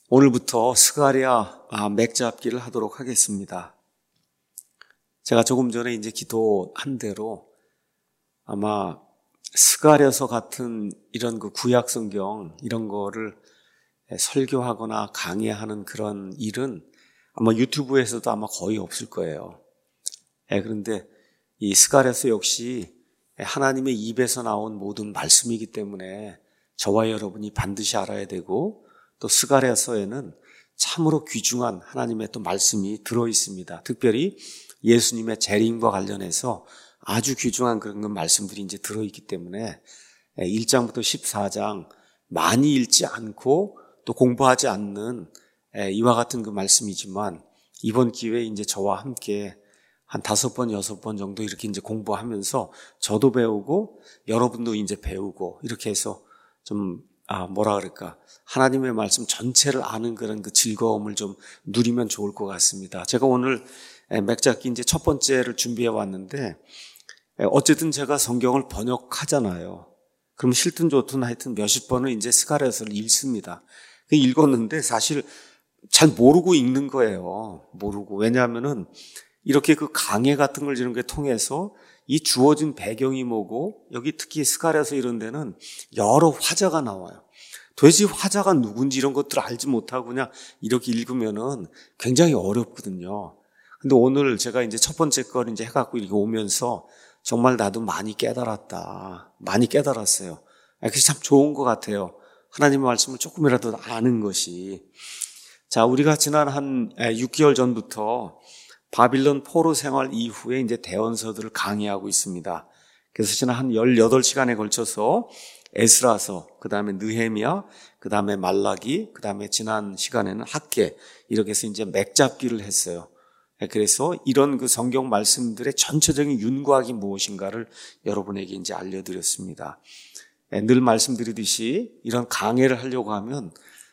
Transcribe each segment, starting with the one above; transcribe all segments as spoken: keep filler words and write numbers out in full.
오늘부터 스가랴 맥잡기를 하도록 하겠습니다. 제가 조금 전에 이제 기도한 대로 아마 스가랴서 같은 이런 그 구약 성경 이런 거를 설교하거나 강의하는 그런 일은 아마 유튜브에서도 아마 거의 없을 거예요. 그런데 이 스가랴서 역시 하나님의 입에서 나온 모든 말씀이기 때문에 저와 여러분이 반드시 알아야 되고, 또 스가랴서에는 참으로 귀중한 하나님의 또 말씀이 들어 있습니다. 특별히 예수님의 재림과 관련해서 아주 귀중한 그런 말씀들이 이제 들어 있기 때문에 일 장부터 십사 장 많이 읽지 않고 또 공부하지 않는 이와 같은 그 말씀이지만, 이번 기회에 이제 저와 함께 한 다섯 번, 여섯 번 정도 이렇게 이제 공부하면서 저도 배우고 여러분도 이제 배우고 이렇게 해서 좀 아, 뭐라 그럴까. 하나님의 말씀 전체를 아는 그런 그 즐거움을 좀 누리면 좋을 것 같습니다. 제가 오늘 맥잡기 이제 첫 번째를 준비해 왔는데, 어쨌든 제가 성경을 번역하잖아요. 그럼 싫든 좋든 하여튼 몇십 번을 이제 스가랴서를 읽습니다. 읽었는데 사실 잘 모르고 읽는 거예요. 모르고. 왜냐하면은 이렇게 그 강해 같은 걸 이런 게 통해서 이 주어진 배경이 뭐고, 여기 특히 스가랴서 이런 데는 여러 화자가 나와요. 도대체 화자가 누군지 이런 것들을 알지 못하고 그냥 이렇게 읽으면은 굉장히 어렵거든요. 근데 오늘 제가 이제 첫 번째 걸 이제 해갖고 이렇게 오면서 정말 나도 많이 깨달았다. 많이 깨달았어요. 그래서 참 좋은 것 같아요. 하나님의 말씀을 조금이라도 아는 것이. 자, 우리가 지난 한 육 개월 전부터 바빌론 포로 생활 이후에 이제 대언서들을 강의하고 있습니다. 그래서 지난 한 열여덟 시간에 걸쳐서 에스라서, 그 다음에 느헤미야, 그 다음에 말라기, 그 다음에 지난 시간에는 학개, 이렇게 해서 이제 맥잡기를 했어요. 그래서 이런 그 성경 말씀들의 전체적인 윤곽이 무엇인가를 여러분에게 이제 알려드렸습니다. 늘 말씀드리듯이 이런 강의를 하려고 하면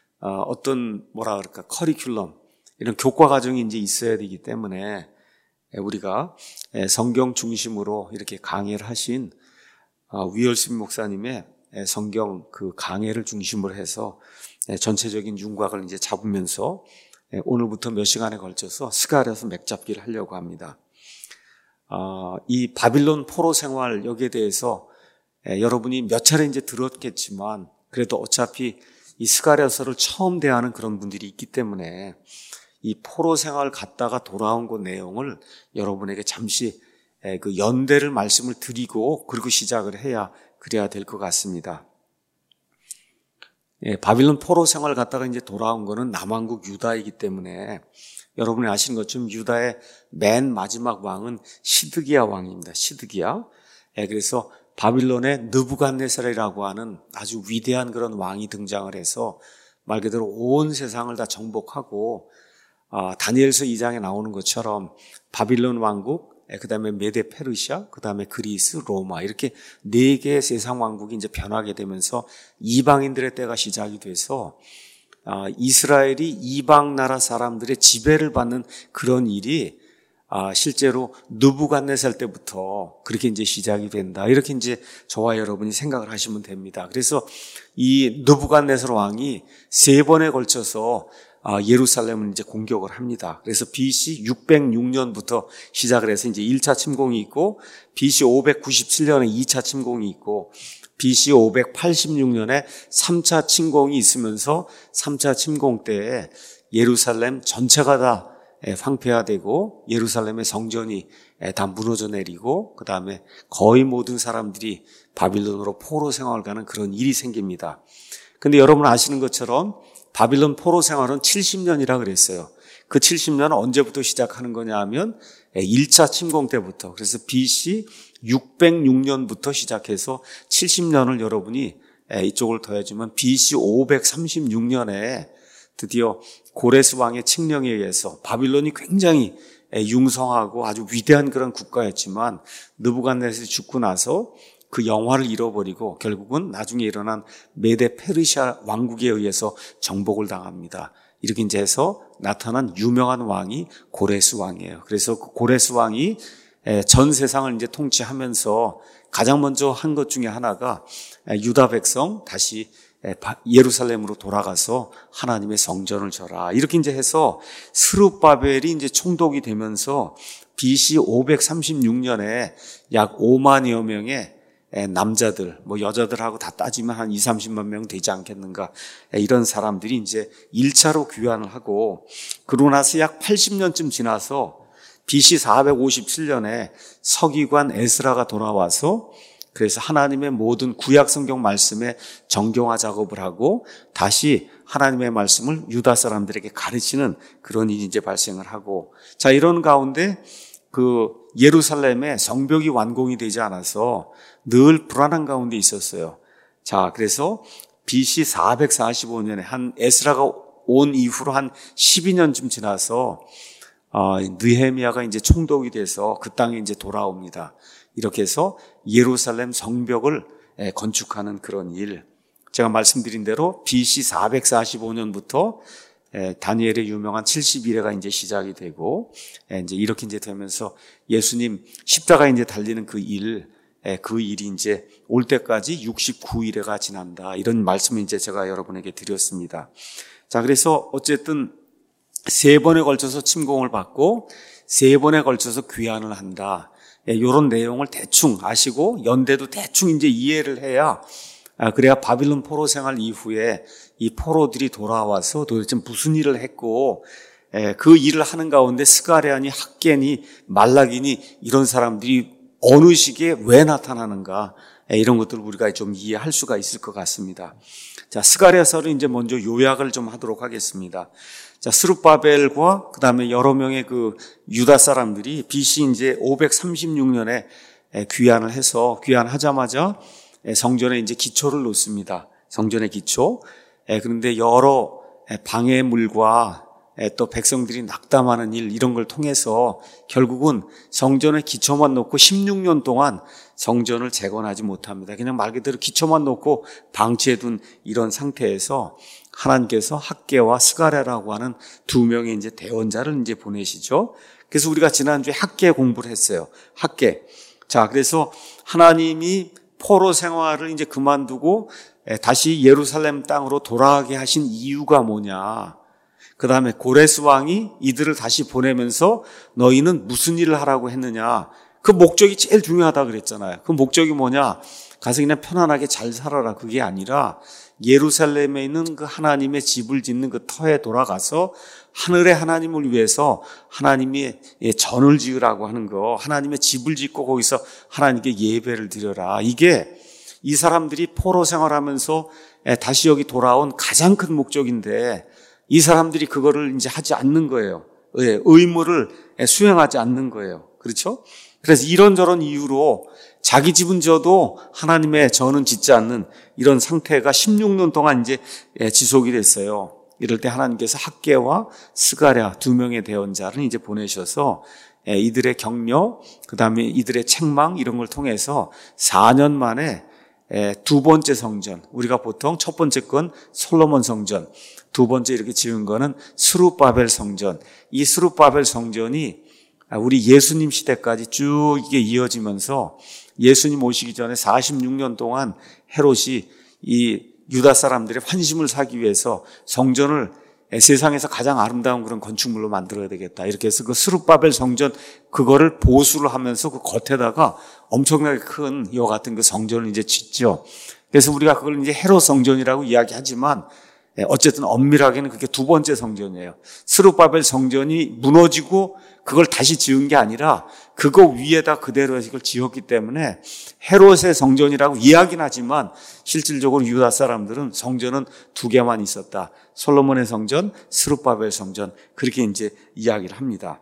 어떤 뭐라 그럴까 커리큘럼, 이런 교과 과정이 이제 있어야 되기 때문에 우리가 성경 중심으로 이렇게 강의를 하신 위얼슨 목사님의 성경 그 강의를 중심으로 해서 전체적인 윤곽을 이제 잡으면서 오늘부터 몇 시간에 걸쳐서 스가랴서 맥잡기를 하려고 합니다. 이 바빌론 포로 생활 여기에 대해서 여러분이 몇 차례 이제 들었겠지만, 그래도 어차피 이 스가랴서를 처음 대하는 그런 분들이 있기 때문에 이 포로 생활 갔다가 돌아온 그 내용을 여러분에게 잠시 그 연대를 말씀을 드리고 그리고 시작을 해야 그래야 될 것 같습니다. 예, 바빌론 포로 생활 갔다가 이제 돌아온 거는 남왕국 유다이기 때문에 여러분이 아시는 것처럼 유다의 맨 마지막 왕은 시드기야 왕입니다. 시드기야. 예, 그래서 바빌론의 느부갓네살이라고 하는 아주 위대한 그런 왕이 등장을 해서 말 그대로 온 세상을 다 정복하고, 아, 다니엘서 이 장에 나오는 것처럼 바빌론 왕국, 그 다음에 메데 페르시아, 그 다음에 그리스, 로마, 이렇게 네 개의 세상 왕국이 이제 변하게 되면서 이방인들의 때가 시작이 돼서 아, 이스라엘이 이방 나라 사람들의 지배를 받는 그런 일이 아, 실제로 느부갓네살 때부터 그렇게 이제 시작이 된다. 이렇게 이제 저와 여러분이 생각을 하시면 됩니다. 그래서 이 느부갓네살 왕이 세 번에 걸쳐서 예루살렘을 이제 공격을 합니다. 그래서 비씨 육백육 년부터 시작을 해서 이제 일 차 침공이 있고, 비씨 오백구십칠 년에 이 차 침공이 있고, 비씨 오백팔십육 년에 삼 차 침공이 있으면서 삼 차 침공 때에 예루살렘 전체가 다 황폐화되고 예루살렘의 성전이 다 무너져 내리고, 그 다음에 거의 모든 사람들이 바빌론으로 포로 생활을 가는 그런 일이 생깁니다. 근데 여러분 아시는 것처럼 바빌론 포로 생활은 칠십 년이라 그랬어요. 그 칠십 년은 언제부터 시작하는 거냐 하면 일 차 침공 때부터. 그래서 비씨 육백육 년부터 시작해서 칠십 년을 여러분이 이쪽을 더해주면 비씨 오백삼십육 년에 드디어 고레스 왕의 칙령에 의해서 바빌론이 굉장히 융성하고 아주 위대한 그런 국가였지만 느부갓네살이 죽고 나서 그 영화를 잃어버리고 결국은 나중에 일어난 메데 페르시아 왕국에 의해서 정복을 당합니다. 이렇게 이제 해서 나타난 유명한 왕이 고레스 왕이에요. 그래서 그 고레스 왕이 전 세상을 이제 통치하면서 가장 먼저 한 것 중에 하나가 유다 백성 다시 예루살렘으로 돌아가서 하나님의 성전을 져라. 이렇게 이제 해서 스룹바벨이 이제 총독이 되면서 비씨 오백삼십육 년에 약 오만여 명의 남자들, 뭐 여자들하고 다 따지면 한 이삼십만 명 되지 않겠는가. 이런 사람들이 이제 일 차로 귀환을 하고, 그러고 나서 약 팔십 년쯤 지나서 비씨 사백오십칠 년에 서기관 에스라가 돌아와서 그래서 하나님의 모든 구약 성경 말씀의 정경화 작업을 하고 다시 하나님의 말씀을 유다 사람들에게 가르치는 그런 일이 이제 발생을 하고, 자, 이런 가운데 그 예루살렘의 성벽이 완공이 되지 않아서 늘 불안한 가운데 있었어요. 자, 그래서 비씨 사백사십오 년에 한 에스라가 온 이후로 한 십이 년쯤 지나서 어, 느헤미야가 이제 총독이 돼서 그 땅에 이제 돌아옵니다. 이렇게 해서 예루살렘 성벽을 건축하는 그런 일. 제가 말씀드린 대로 비씨 사백사십오 년부터 다니엘의 유명한 칠십일 회가 이제 시작이 되고, 이제 이렇게 이제 되면서 예수님 십자가 이제 달리는 그 일, 그 일이 이제 올 때까지 육십구 일회가 지난다. 이런 말씀을 이제 제가 여러분에게 드렸습니다. 자, 그래서 어쨌든 세 번에 걸쳐서 침공을 받고 세 번에 걸쳐서 귀환을 한다. 이런 내용을 대충 아시고 연대도 대충 이제 이해를 해야, 그래야 바빌론 포로 생활 이후에 이 포로들이 돌아와서 도대체 무슨 일을 했고 그 일을 하는 가운데 스가랴니 학개니 말라기니 이런 사람들이 어느 시기에 왜 나타나는가, 이런 것들을 우리가 좀 이해할 수가 있을 것 같습니다. 자, 스가랴서를 이제 먼저 요약을 좀 하도록 하겠습니다. 자, 스룹바벨과 그 다음에 여러 명의 그 유다 사람들이 비씨 이제 오백삼십육 년에 귀환을 해서 귀환하자마자 성전에 이제 기초를 놓습니다. 성전의 기초. 그런데 여러 방해물과 또 백성들이 낙담하는 일, 이런 걸 통해서 결국은 성전의 기초만 놓고 십육 년 동안 성전을 재건하지 못합니다. 그냥 말 그대로 기초만 놓고 방치해둔 이런 상태에서 하나님께서 학개와 스가랴라고 하는 두 명의 이제 대원자를 이제 보내시죠. 그래서 우리가 지난주에 학개 공부를 했어요. 학개. 자, 그래서 하나님이 포로 생활을 이제 그만두고 다시 예루살렘 땅으로 돌아가게 하신 이유가 뭐냐. 그 다음에 고레스 왕이 이들을 다시 보내면서 너희는 무슨 일을 하라고 했느냐. 그 목적이 제일 중요하다 그랬잖아요. 그 목적이 뭐냐. 가서 그냥 편안하게 잘 살아라. 그게 아니라 예루살렘에 있는 그 하나님의 집을 짓는 그 터에 돌아가서 하늘의 하나님을 위해서 하나님의 전을 지으라고 하는 거, 하나님의 집을 짓고 거기서 하나님께 예배를 드려라. 이게 이 사람들이 포로 생활하면서 다시 여기 돌아온 가장 큰 목적인데 이 사람들이 그거를 이제 하지 않는 거예요. 의무를 수행하지 않는 거예요. 그렇죠? 그래서 이런저런 이유로 자기 집은 져도 하나님의 전은 짓지 않는 이런 상태가 십육 년 동안 이제 지속이 됐어요. 이럴 때 하나님께서 학개와 스가랴 두 명의 대언자를 이제 보내셔서 이들의 격려, 그 다음에 이들의 책망 이런 걸 통해서 사 년 만에 두 번째 성전, 우리가 보통 첫 번째 건 솔로몬 성전, 두 번째 이렇게 지은 거는 스룹바벨 성전. 이 스룹바벨 성전이 우리 예수님 시대까지 쭉 이게 이어지면서 예수님 오시기 전에 사십육 년 동안 헤롯이 이 유다 사람들의 환심을 사기 위해서 성전을 세상에서 가장 아름다운 그런 건축물로 만들어야 되겠다. 이렇게 해서 그 스룹바벨 성전 그거를 보수를 하면서 그 겉에다가 엄청나게 큰 이와 같은 그 성전을 이제 짓죠. 그래서 우리가 그걸 이제 헤롯 성전이라고 이야기하지만 어쨌든 엄밀하게는 그게 두 번째 성전이에요. 스룹바벨 성전이 무너지고 그걸 다시 지은 게 아니라 그거 위에다 그대로 이걸 지었기 때문에 헤롯의 성전이라고 이야기는 하지만 실질적으로 유다 사람들은 성전은 두 개만 있었다. 솔로몬의 성전, 스룹바벨 성전, 그렇게 이제 이야기를 합니다.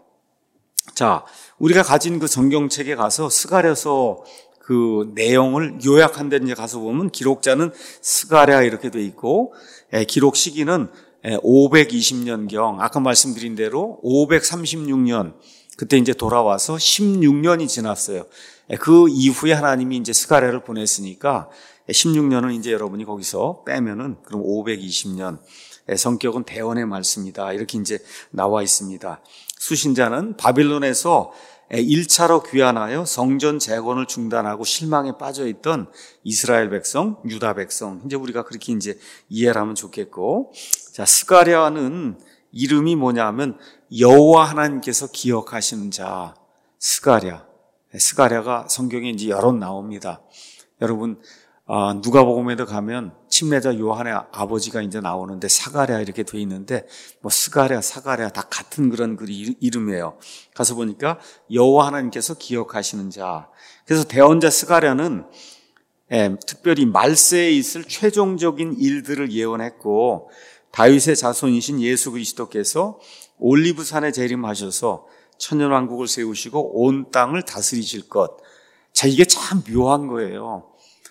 자, 우리가 가진 그 성경책에 가서 스가랴서 그 내용을 요약한 데 이제 가서 보면 기록자는 스가랴 이렇게 돼 있고 기록 시기는 오백이십 년경, 아까 말씀드린 대로 오백삼십육 년, 그때 이제 돌아와서 십육 년이 지났어요. 그 이후에 하나님이 이제 스가랴를 보냈으니까 십육 년은 이제 여러분이 거기서 빼면은 그럼 오백이십 년. 성격은 대언의 말씀이다. 이렇게 이제 나와 있습니다. 수신자는 바빌론에서 일 차로 귀환하여 성전 재건을 중단하고 실망에 빠져있던 이스라엘 백성, 유다 백성. 이제 우리가 그렇게 이제 이해를 하면 좋겠고. 자, 스가랴는 이름이 뭐냐면 여호와 하나님께서 기억하시는 자, 스가랴. 스가랴가 성경에 이제 여러 나옵니다. 여러분, 아, 누가복음에도 가면 침례자 요한의 아버지가 이제 나오는데 사가랴 이렇게 돼 있는데 뭐 스가랴, 사가랴 다 같은 그런 그 이름이에요. 가서 보니까 여호와 하나님께서 기억하시는 자. 그래서 대언자 스가랴는 예, 특별히 말세에 있을 최종적인 일들을 예언했고 다윗의 자손이신 예수 그리스도께서 올리브산에 재림하셔서 천년왕국을 세우시고 온 땅을 다스리실 것. 자, 이게 참 묘한 거예요.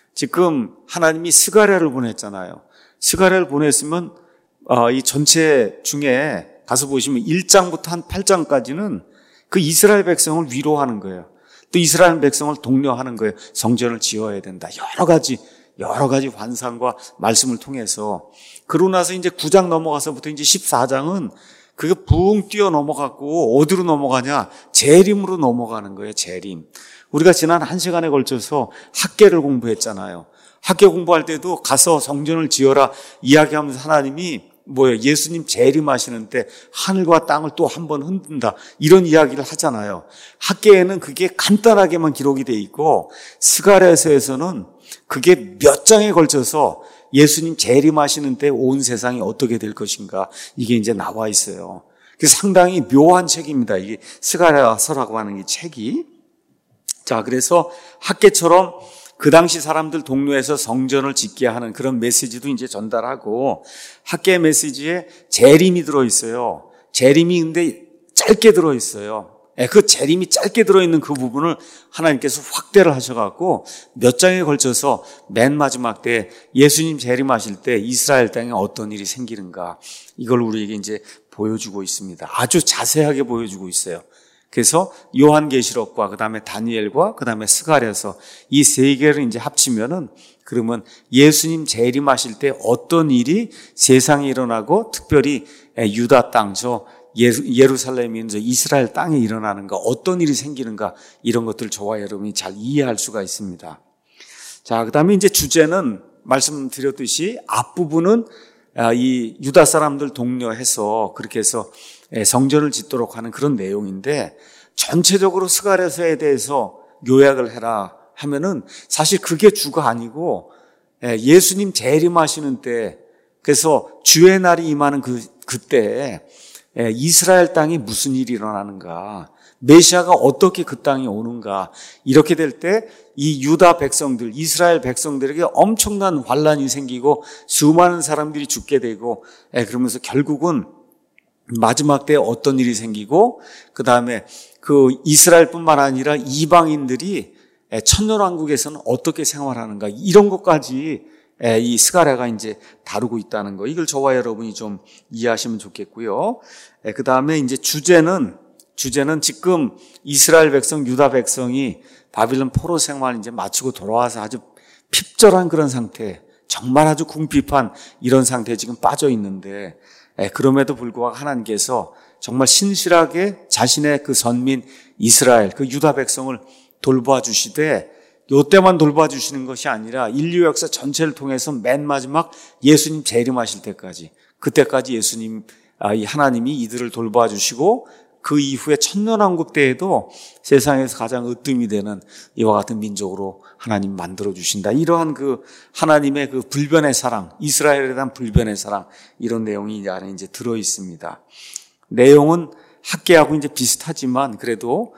지금 하나님이 스가랴를 보냈잖아요. 스가랴를 보냈으면 어, 이 전체 중에 가서 보시면 일 장부터 한 팔 장까지는 그 이스라엘 백성을 위로하는 거예요. 또 이스라엘 백성을 독려하는 거예요. 성전을 지어야 된다. 여러 가지 여러 가지 환상과 말씀을 통해서. 그러고 나서 이제 구 장 넘어가서부터 이제 십사 장은 그게 붕 뛰어 넘어갔고 어디로 넘어가냐? 재림으로 넘어가는 거예요. 재림. 우리가 지난 한 시간에 걸쳐서 학계를 공부했잖아요. 학계 공부할 때도 가서 성전을 지어라 이야기하면서 하나님이 뭐예요? 예수님 재림하시는 때 하늘과 땅을 또 한 번 흔든다. 이런 이야기를 하잖아요. 학계에는 그게 간단하게만 기록이 돼 있고 스가랴서에서는 그게 몇 장에 걸쳐서 예수님 재림하시는 때 온 세상이 어떻게 될 것인가 이게 이제 나와 있어요. 그래서 상당히 묘한 책입니다. 이게 스가랴서라고 하는 이 책이. 자, 그래서 학계처럼 그 당시 사람들 동료에서 성전을 짓게 하는 그런 메시지도 이제 전달하고 학계 메시지에 재림이 들어있어요. 재림이 근데 짧게 들어있어요. 그 재림이 짧게 들어있는 그 부분을 하나님께서 확대를 하셔갖고 몇 장에 걸쳐서 맨 마지막 때 예수님 재림하실 때 이스라엘 땅에 어떤 일이 생기는가 이걸 우리에게 이제 보여주고 있습니다. 아주 자세하게 보여주고 있어요. 그래서 요한계시록과 그다음에 다니엘과 그다음에 스가랴서 이 세 개를 이제 합치면은 그러면 예수님 재림하실 때 어떤 일이 세상에 일어나고 특별히 유다 땅, 저 예루살렘인 저 이스라엘 땅에 일어나는가, 어떤 일이 생기는가 이런 것들 저와 여러분이 잘 이해할 수가 있습니다. 자, 그다음에 이제 주제는 말씀드렸듯이 앞부분은 이 유다 사람들 독려해서 그렇게 해서 성전을 짓도록 하는 그런 내용인데 전체적으로 스가랴서에 대해서 요약을 해라 하면은 사실 그게 주가 아니고 예수님 재림하시는 때 그래서 주의 날이 임하는 그 그때 이스라엘 땅에 무슨 일이 일어나는가, 메시아가 어떻게 그 땅에 오는가, 이렇게 될 때 이 유다 백성들, 이스라엘 백성들에게 엄청난 환란이 생기고 수많은 사람들이 죽게 되고 그러면서 결국은 마지막 때에 어떤 일이 생기고 그 다음에 그 이스라엘뿐만 아니라 이방인들이 천년왕국에서는 어떻게 생활하는가 이런 것까지 이 스가랴가 이제 다루고 있다는 거, 이걸 저와 여러분이 좀 이해하시면 좋겠고요. 그 다음에 이제 주제는 주제는 지금 이스라엘 백성, 유다 백성이 바빌론 포로 생활 이제 마치고 돌아와서 아주 핍절한 그런 상태, 정말 아주 궁핍한 이런 상태에 지금 빠져 있는데 그럼에도 불구하고 하나님께서 정말 신실하게 자신의 그 선민 이스라엘, 그 유다 백성을 돌봐 주시되 요때만 돌봐 주시는 것이 아니라 인류 역사 전체를 통해서 맨 마지막 예수님 재림하실 때까지, 그때까지 예수님, 이 하나님이 이들을 돌봐 주시고 그 이후에 천년왕국 때에도 세상에서 가장 으뜸이 되는 이와 같은 민족으로 하나님 만들어 주신다. 이러한 그 하나님의 그 불변의 사랑, 이스라엘에 대한 불변의 사랑, 이런 내용이 이 안에 이제 들어 있습니다. 내용은 학계하고 이제 비슷하지만 그래도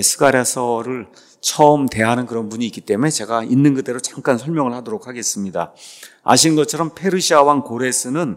스가랴서를 처음 대하는 그런 분이 있기 때문에 제가 있는 그대로 잠깐 설명을 하도록 하겠습니다. 아시는 것처럼 페르시아 왕 고레스는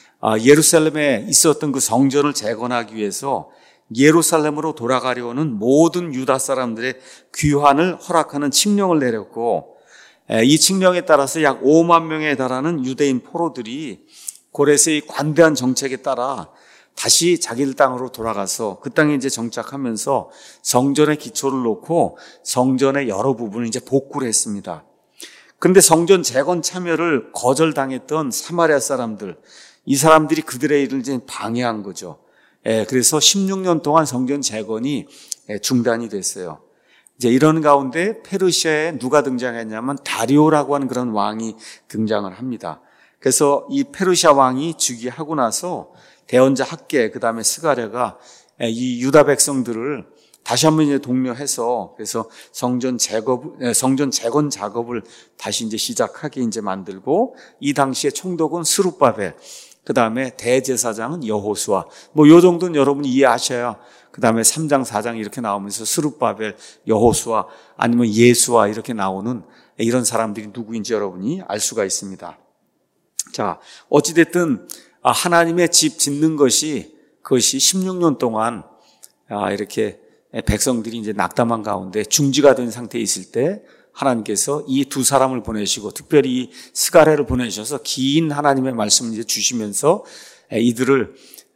예루살렘에 있었던 그 성전을 재건하기 위해서 예루살렘으로 돌아가려는 모든 유다 사람들의 귀환을 허락하는 칙령을 내렸고, 이 칙령에 따라서 약 오만 명에 달하는 유대인 포로들이 고레스의 관대한 정책에 따라 다시 자기들 땅으로 돌아가서 그 땅에 이제 정착하면서 성전의 기초를 놓고 성전의 여러 부분을 이제 복구를 했습니다. 그런데 성전 재건 참여를 거절당했던 사마리아 사람들, 이 사람들이 그들의 일을 이제 방해한 거죠. 예, 그래서 십육 년 동안 성전 재건이 예, 중단이 됐어요. 이제 이런 가운데 페르시아에 누가 등장했냐면 다리오라고 하는 그런 왕이 등장을 합니다. 그래서 이 페르시아 왕이 즉위하고 나서 대언자 학계, 그 다음에 스가랴가 이 유다 백성들을 다시 한번 이제 독려해서 그래서 성전 재건, 성전 재건 작업을 다시 이제 시작하게 이제 만들고, 이 당시에 총독은 스룹바벨, 그 다음에 대제사장은 여호수아, 뭐 요 정도는 여러분이 이해하셔야, 그 다음에 삼 장, 사 장 이렇게 나오면서 스룹바벨, 여호수아, 아니면 예수아 이렇게 나오는 이런 사람들이 누구인지 여러분이 알 수가 있습니다. 자, 어찌됐든 하나님의 집 짓는 것이, 그것이 십육 년 동안 이렇게 백성들이 이제 낙담한 가운데 중지가 된 상태에 있을 때 하나님께서 이 두 사람을 보내시고, 특별히 이 스가랴를 보내셔서 긴 하나님의 말씀을 이제 주시면서 이들을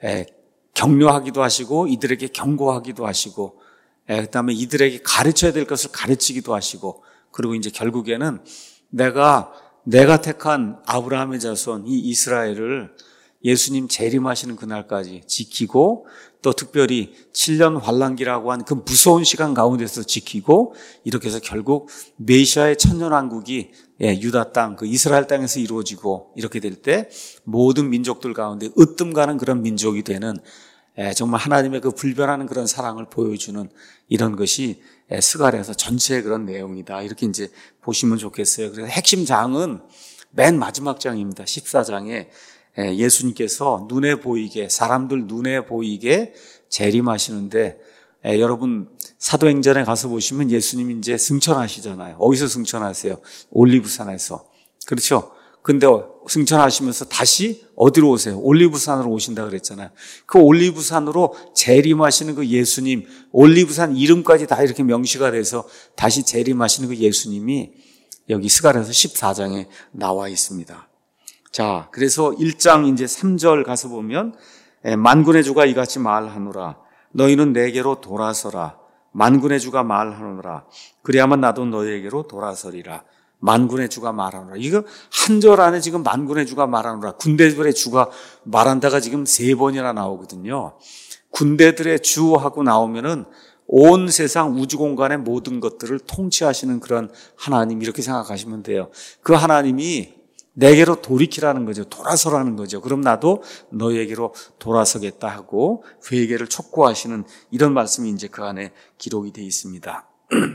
격려하기도 하시고, 이들에게 경고하기도 하시고, 그다음에 이들에게 가르쳐야 될 것을 가르치기도 하시고, 그리고 이제 결국에는 내가 내가 택한 아브라함의 자손 이 이스라엘을 예수님 재림하시는 그날까지 지키고, 또 특별히 칠 년 환란기라고 하는 그 무서운 시간 가운데서 지키고, 이렇게 해서 결국 메시아의 천년왕국이 유다 땅, 그 이스라엘 땅에서 이루어지고, 이렇게 될 때 모든 민족들 가운데 으뜸 가는 그런 민족이 되는, 정말 하나님의 그 불변하는 그런 사랑을 보여주는 이런 것이 스가랴에서 전체의 그런 내용이다, 이렇게 이제 보시면 좋겠어요. 그래서 핵심 장은 맨 마지막 장입니다. 십사 장에 예수님께서 눈에 보이게, 사람들 눈에 보이게 재림하시는데, 에, 여러분 사도행전에 가서 보시면 예수님이 이제 승천하시잖아요. 어디서 승천하세요? 올리브산에서. 그렇죠? 근데 승천하시면서 다시 어디로 오세요? 올리브산으로 오신다 그랬잖아요. 그 올리브산으로 재림하시는 그 예수님, 올리브산 이름까지 다 이렇게 명시가 돼서 다시 재림하시는 그 예수님이 여기 스가랴서 십사 장에 나와 있습니다. 자, 그래서 일 장 이제 삼 절 가서 보면, 만군의 주가 이같이 말하노라. 너희는 내게로 돌아서라. 만군의 주가 말하노라. 그래야만 나도 너희에게로 돌아서리라. 만군의 주가 말하노라. 이거 한 절 안에 지금 만군의 주가 말하노라, 군대들의 주가 말한다가 지금 세 번이나 나오거든요. 군대들의 주하고 나오면은 온 세상 우주 공간의 모든 것들을 통치하시는 그런 하나님, 이렇게 생각하시면 돼요. 그 하나님이 내게로 돌이키라는 거죠. 돌아서라는 거죠. 그럼 나도 너희에게로 돌아서겠다 하고 회개를 촉구하시는 이런 말씀이 이제 그 안에 기록이 되어 있습니다.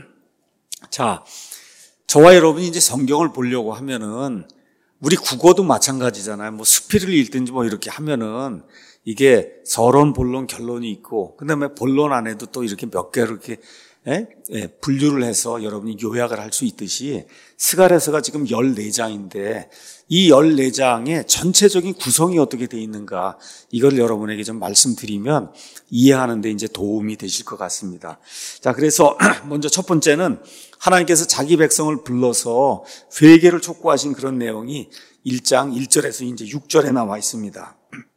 자, 저와 여러분이 이제 성경을 보려고 하면은, 우리 국어도 마찬가지잖아요. 뭐 수필을 읽든지 뭐 이렇게 하면은 이게 서론, 본론, 결론이 있고, 그 다음에 본론 안에도 또 이렇게 몇 개로 이렇게 예? 예, 분류를 해서 여러분이 요약을 할 수 있듯이, 스가랴서가 지금 열네 장인데 이 열네 장의 전체적인 구성이 어떻게 되어 있는가, 이걸 여러분에게 좀 말씀드리면 이해하는 데 이제 도움이 되실 것 같습니다. 자, 그래서 먼저 첫 번째는 하나님께서 자기 백성을 불러서 회개를 촉구하신 그런 내용이 일 장 일 절에서 이제 육 절에 나와 있습니다.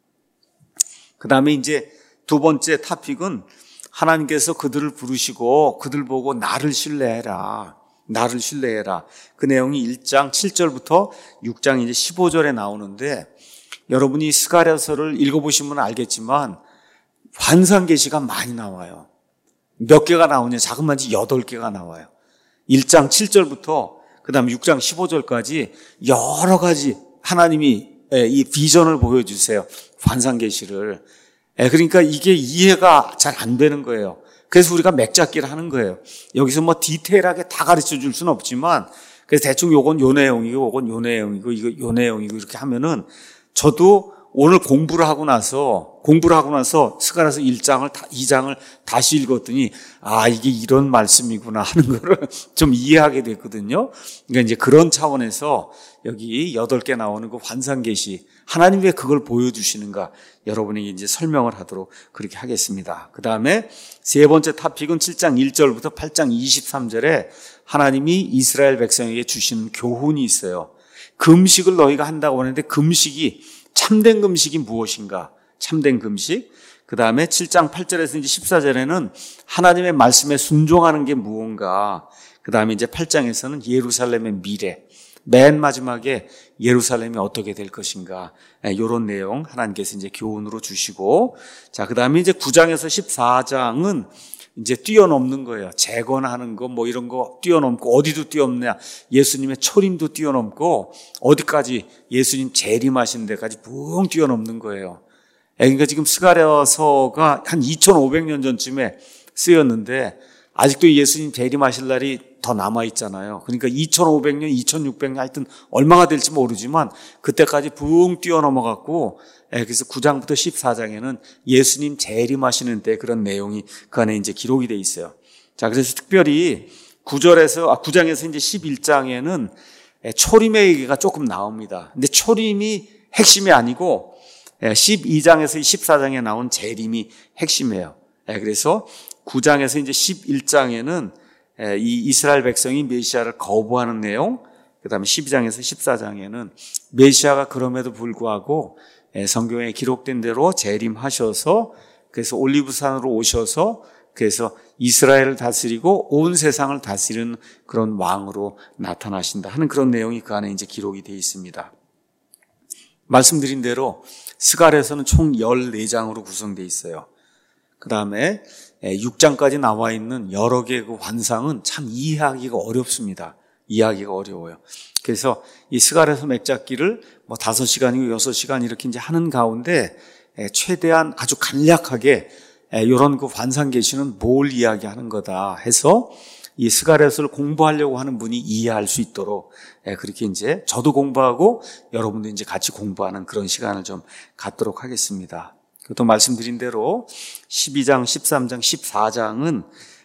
그 다음에 이제 두 번째 토픽은 하나님께서 그들을 부르시고 그들 보고 나를 신뢰해라, 나를 신뢰해라. 그 내용이 일 장 칠 절부터 육 장 이제 십오 절에 나오는데, 여러분이 스가랴서를 읽어보시면 알겠지만 환상 계시가 많이 나와요. 몇 개가 나오냐? 자그마치 여덟 개가 나와요. 일 장 칠 절부터 그 다음에 육 장 십오 절까지 여러 가지 하나님이 이 비전을 보여주세요. 환상 계시를. 그러니까 이게 이해가 잘 안 되는 거예요. 그래서 우리가 맥잡기를 하는 거예요. 여기서 뭐 디테일하게 다 가르쳐 줄 수는 없지만, 그래서 대충 요건 요 내용이고, 요건 요 내용이고, 이거 요 내용이고, 이렇게 하면은, 저도 오늘 공부를 하고 나서, 공부를 하고 나서 스가랴서 일 장을, 이 장을 다시 읽었더니, 아, 이게 이런 말씀이구나 하는 거를 좀 이해하게 됐거든요. 그러니까 이제 그런 차원에서 여기 여덟 개 나오는 그 환상 계시, 하나님 왜 그걸 보여주시는가, 여러분에게 이제 설명을 하도록 그렇게 하겠습니다. 그 다음에 세 번째 토픽은 칠 장 일 절부터 팔 장 이십삼 절에 하나님이 이스라엘 백성에게 주시는 교훈이 있어요. 금식을 너희가 한다고 하는데, 금식이, 참된 금식이 무엇인가? 참된 금식. 그 다음에 칠 장 팔 절에서 이제 십사 절에는 하나님의 말씀에 순종하는 게 무언가. 그 다음에 이제 팔 장에서는 예루살렘의 미래, 맨 마지막에 예루살렘이 어떻게 될 것인가, 이런 내용 하나님께서 이제 교훈으로 주시고, 자, 그 다음에 이제 구 장에서 십사 장은 이제 뛰어넘는 거예요. 재건하는 거, 뭐 이런 거 뛰어넘고, 어디도 뛰어넘냐. 예수님의 초림도 뛰어넘고, 어디까지 예수님 재림하신 데까지 붕 뛰어넘는 거예요. 그러니까 지금 스가랴서가 한 이천오백 년 전쯤에 쓰였는데, 아직도 예수님 재림하실 날이 더 남아있잖아요. 그러니까 이천오백 년, 이천육백 년 하여튼 얼마가 될지 모르지만 그때까지 붕 뛰어넘어갖고, 그래서 구 장부터 십사 장에는 예수님 재림하시는 때 그런 내용이 그 안에 이제 기록이 돼 있어요. 자, 그래서 특별히 구 절에서, 아, 구 장에서 이제 십일 장에는 초림의 얘기가 조금 나옵니다. 근데 초림이 핵심이 아니고 십이 장에서 십사 장에 나온 재림이 핵심이에요. 그래서 구 장에서 이제 십일 장에는 이 이스라엘 백성이 메시아를 거부하는 내용, 그 다음에 십이 장에서 십사 장에는 메시아가 그럼에도 불구하고 성경에 기록된 대로 재림하셔서, 그래서 올리브산으로 오셔서 그래서 이스라엘을 다스리고 온 세상을 다스리는 그런 왕으로 나타나신다 하는 그런 내용이 그 안에 이제 기록이 되어 있습니다. 말씀드린 대로 스가랴서는 총 열네 장으로 구성되어 있어요. 그 다음에 육 장까지 나와 있는 여러 개의 그 환상은 참 이해하기가 어렵습니다. 이해하기가 어려워요. 그래서 이 스가랴서 맥잡기를 뭐 다섯 시간이고 여섯 시간 이렇게 이제 하는 가운데 최대한 아주 간략하게 이런 그 환상 계시는 뭘 이야기하는 거다 해서 이 스가랴서를 공부하려고 하는 분이 이해할 수 있도록 그렇게 이제 저도 공부하고 여러분도 이제 같이 공부하는 그런 시간을 좀 갖도록 하겠습니다. 또 말씀드린 대로 십이 장, 십삼 장, 십사 장은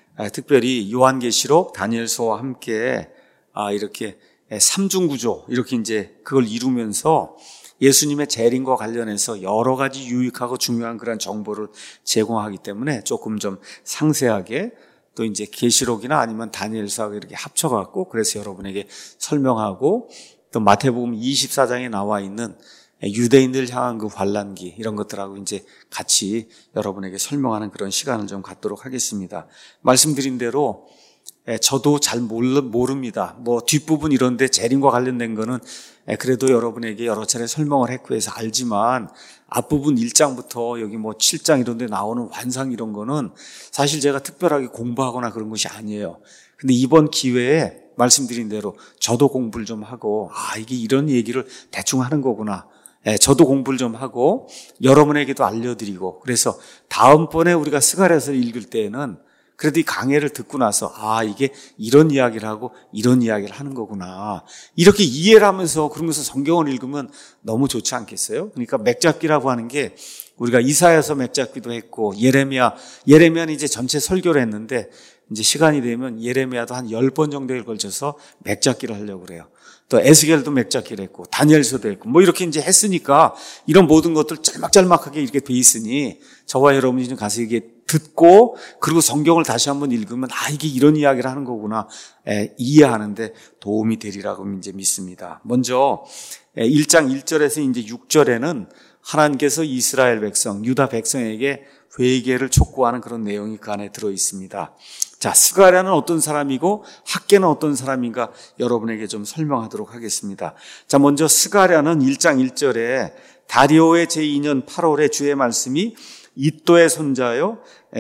특별히 요한계시록, 다니엘서와 함께 이렇게 삼중구조 이렇게 이제 그걸 이루면서 예수님의 재림과 관련해서 여러 가지 유익하고 중요한 그런 정보를 제공하기 때문에 조금 좀 상세하게 또 이제 계시록이나 아니면 다니엘서하고 이렇게 합쳐갖고 그래서 여러분에게 설명하고, 또 마태복음 이십사 장에 나와 있는 유대인들 향한 그 환란기 이런 것들하고 이제 같이 여러분에게 설명하는 그런 시간을 좀 갖도록 하겠습니다. 말씀드린 대로 저도 잘 모릅니다. 뭐 뒷부분 이런데 재림과 관련된 거는 그래도 여러분에게 여러 차례 설명을 했고 해서 알지만, 앞부분 일 장부터 여기 뭐 칠 장 이런 데 나오는 환상 이런 거는 사실 제가 특별하게 공부하거나 그런 것이 아니에요. 근데 이번 기회에 말씀드린 대로 저도 공부를 좀 하고, 아, 이게 이런 얘기를 대충 하는 거구나. 예, 저도 공부를 좀 하고 여러분에게도 알려드리고, 그래서 다음번에 우리가 스가랴서를 읽을 때에는 그래도 이 강해를 듣고 나서 아, 이게 이런 이야기를 하고 이런 이야기를 하는 거구나, 이렇게 이해를 하면서 그러면서 성경을 읽으면 너무 좋지 않겠어요? 그러니까 맥잡기라고 하는 게 우리가 이사야서 맥잡기도 했고 예레미야, 예레미야는 이제 전체 설교를 했는데 이제 시간이 되면 예레미야도 한 열 번 정도에 걸쳐서 맥잡기를 하려고 그래요. 또 에스겔도 맥잡기를 했고 다니엘서도 했고 뭐 이렇게 이제 했으니까 이런 모든 것들 짤막짤막하게 이렇게 돼 있으니 저와 여러분이 좀 가서 이게 듣고 그리고 성경을 다시 한번 읽으면 아, 이게 이런 이야기를 하는 거구나, 에, 이해하는데 도움이 되리라고 이제 믿습니다. 먼저 일 장 일 절에서 이제 육 절에는 하나님께서 이스라엘 백성, 유다 백성에게 회개를 촉구하는 그런 내용이 그 안에 들어 있습니다. 자, 스가랴는 어떤 사람이고 학개는 어떤 사람인가 여러분에게 좀 설명하도록 하겠습니다. 자, 먼저 스가랴는 일 장 일 절에 다리오의 제이 년 팔월에 주의 말씀이 이또의 손자요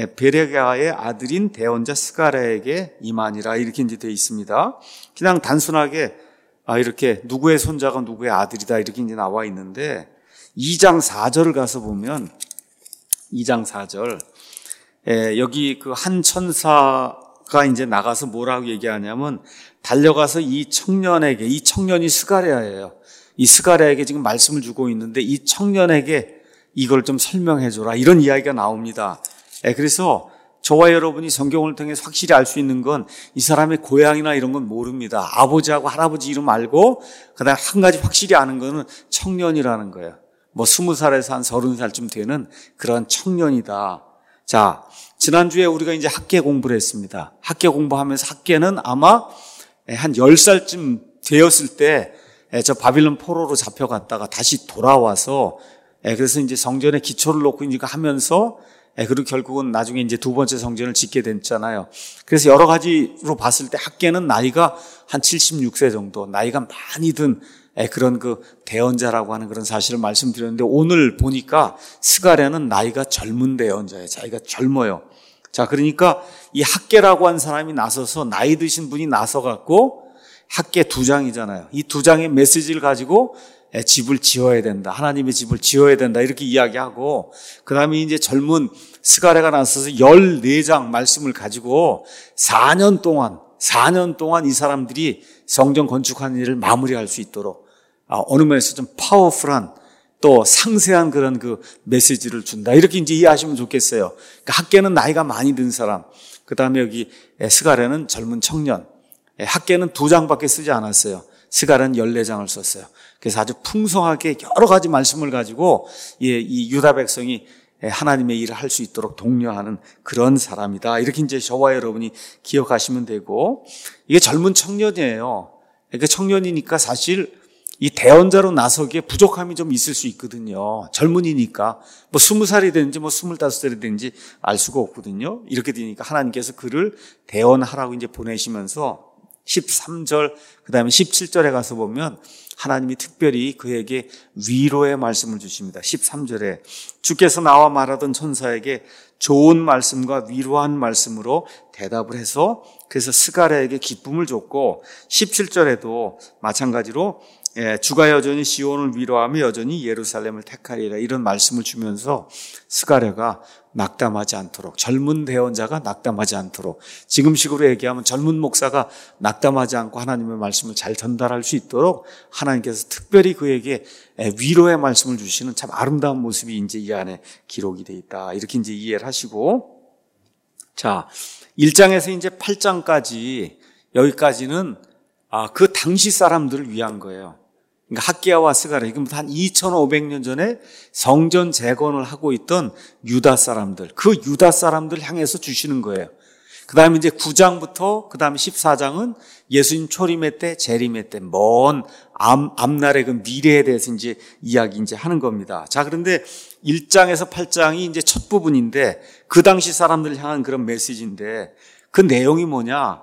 베레가의 아들인 대언자 스가랴에게 임하니라, 이렇게 이제 되어 있습니다. 그냥 단순하게 아, 이렇게 누구의 손자가 누구의 아들이다 이렇게 이제 나와 있는데, 이 장 사 절을 가서 보면 이 장 사 절 에, 여기 그 한 천사가 이제 나가서 뭐라고 얘기하냐면, 달려가서 이 청년에게, 이 청년이 스가랴예요. 이 스가랴에게 지금 말씀을 주고 있는데 이 청년에게 이걸 좀 설명해 줘라, 이런 이야기가 나옵니다. 에, 그래서 저와 여러분이 성경을 통해서 확실히 알 수 있는 건 이 사람의 고향이나 이런 건 모릅니다. 아버지하고 할아버지 이름 알고 그다음에 한 가지 확실히 아는 거는 청년이라는 거예요. 뭐 스무 살에서 한 서른 살쯤 되는 그런 청년이다. 자, 지난주에 우리가 이제 학계 공부를 했습니다. 학계 공부하면서 학계는 아마 한 열 살쯤 되었을 때 저 바빌론 포로로 잡혀갔다가 다시 돌아와서 그래서 이제 성전에 기초를 놓고 이제 하면서 그리고 결국은 나중에 이제 두 번째 성전을 짓게 됐잖아요. 그래서 여러 가지로 봤을 때 학계는 나이가 한 칠십육 세 정도, 나이가 많이 든 그런 그 대언자라고 하는 그런 사실을 말씀드렸는데, 오늘 보니까 스가랴는 나이가 젊은 대언자예요. 자기가 젊어요. 자, 그러니까 이 학계라고 한 사람이 나서서, 나이 드신 분이 나서갖고, 학계 두 장이잖아요. 이 두 장의 메시지를 가지고 집을 지어야 된다, 하나님의 집을 지어야 된다, 이렇게 이야기하고, 그 다음에 이제 젊은 스가랴가 나서서 열네 장 말씀을 가지고 사 년 동안 사 년 동안 이 사람들이 성전 건축하는 일을 마무리할 수 있도록 어느 면에서 좀 파워풀한, 또 상세한 그런 그 메시지를 준다, 이렇게 이제 이해하시면 좋겠어요. 그러니까 학계는 나이가 많이 든 사람, 그 다음에 여기 스가랴는 젊은 청년. 학계는 두 장밖에 쓰지 않았어요. 스가랴는 열네 장을 썼어요. 그래서 아주 풍성하게 여러 가지 말씀을 가지고 이 유다 백성이 하나님의 일을 할 수 있도록 독려하는 그런 사람이다, 이렇게 이제 저와 여러분이 기억하시면 되고, 이게 젊은 청년이에요. 그러니까 청년이니까 사실 이 대언자로 나서기에 부족함이 좀 있을 수 있거든요. 젊은이니까 뭐 스무 살이 되는지 뭐 스물다섯 살이 되는지 알 수가 없거든요. 이렇게 되니까 하나님께서 그를 대언하라고 이제 보내시면서 십삼 절, 그 다음에 십칠 절에 가서 보면 하나님이 특별히 그에게 위로의 말씀을 주십니다. 십삼 절에 주께서 나와 말하던 천사에게 좋은 말씀과 위로한 말씀으로 대답을 해서, 그래서 스가랴에게 기쁨을 줬고, 십칠 절에도 마찬가지로 주가 여전히 시온을 위로하며 여전히 예루살렘을 택하리라, 이런 말씀을 주면서 스가랴가 낙담하지 않도록, 젊은 대언자가 낙담하지 않도록, 지금식으로 얘기하면 젊은 목사가 낙담하지 않고 하나님의 말씀을 잘 전달할 수 있도록 하나님께서 특별히 그에게 위로의 말씀을 주시는 참 아름다운 모습이 이제 이 안에 기록이 되어 있다, 이렇게 이제 이해를 하시고, 자, 일 장에서 이제 팔 장까지, 여기까지는 아, 그 당시 사람들을 위한 거예요. 그러니까 학계와 스가랴, 지금부터 한 이천오백 년 전에 성전 재건을 하고 있던 유다 사람들, 그 유다 사람들 향해서 주시는 거예요. 그 다음에 이제 구 장부터 그 다음에 십사 장은 예수님 초림의 때, 재림의 때, 먼 앞, 앞날의 그 미래에 대해서 이제 이야기 이제 하는 겁니다. 자, 그런데 일 장에서 팔 장이 이제 첫 부분인데, 그 당시 사람들을 향한 그런 메시지인데, 그 내용이 뭐냐?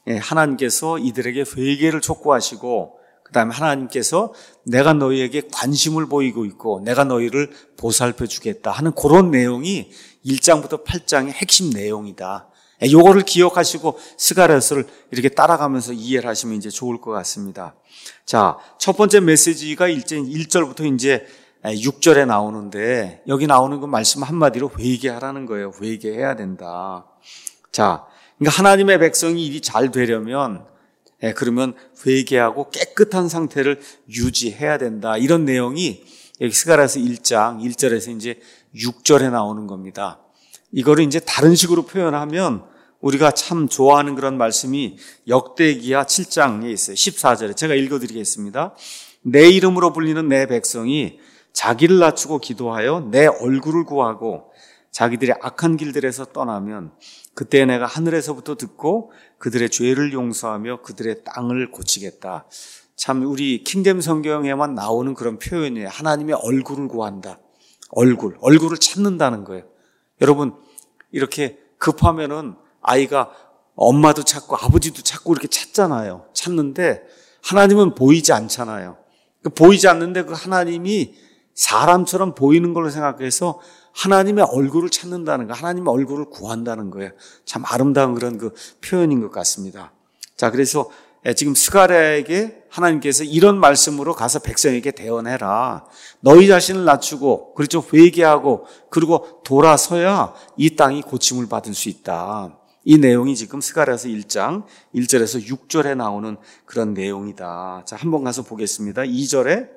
하나님께서 이들에게 회개를 촉구하시고, 그 다음에 하나님께서 내가 너희에게 관심을 보이고 있고 내가 너희를 보살펴 주겠다 하는 그런 내용이 일 장부터 팔 장의 핵심 내용이다. 요거를 기억하시고 스가랴서를 이렇게 따라가면서 이해를 하시면 이제 좋을 것 같습니다. 자, 첫 번째 메시지가 일 절부터 이제 육 절에 나오는데, 여기 나오는 그 말씀 한마디로 회개하라는 거예요. 회개해야 된다. 자, 그러니까 하나님의 백성이 일이 잘 되려면, 예, 그러면 회개하고 깨끗한 상태를 유지해야 된다, 이런 내용이 여기 스가랴서 일 장 일 절에서 이제 육 절에 나오는 겁니다. 이거를 이제 다른 식으로 표현하면 우리가 참 좋아하는 그런 말씀이 역대기야 칠 장에 있어요. 십사 절에 제가 읽어드리겠습니다. 내 이름으로 불리는 내 백성이 자기를 낮추고 기도하여 내 얼굴을 구하고 자기들의 악한 길들에서 떠나면 그때 내가 하늘에서부터 듣고 그들의 죄를 용서하며 그들의 땅을 고치겠다. 참 우리 킹덤 성경에만 나오는 그런 표현이에요. 하나님의 얼굴을 구한다. 얼굴, 얼굴을 찾는다는 거예요. 여러분, 이렇게 급하면은 아이가 엄마도 찾고 아버지도 찾고 이렇게 찾잖아요. 찾는데 하나님은 보이지 않잖아요. 보이지 않는데 그 하나님이 사람처럼 보이는 걸로 생각해서 하나님의 얼굴을 찾는다는 거, 하나님의 얼굴을 구한다는 거예요. 참 아름다운 그런 그 표현인 것 같습니다. 자, 그래서 지금 스가랴에게 하나님께서 이런 말씀으로 가서 백성에게 대언해라. 너희 자신을 낮추고 그렇죠, 회개하고 그리고 돌아서야 이 땅이 고침을 받을 수 있다. 이 내용이 지금 스가랴서 일 장 일 절에서 육 절에 나오는 그런 내용이다. 자, 한번 가서 보겠습니다. 이 절에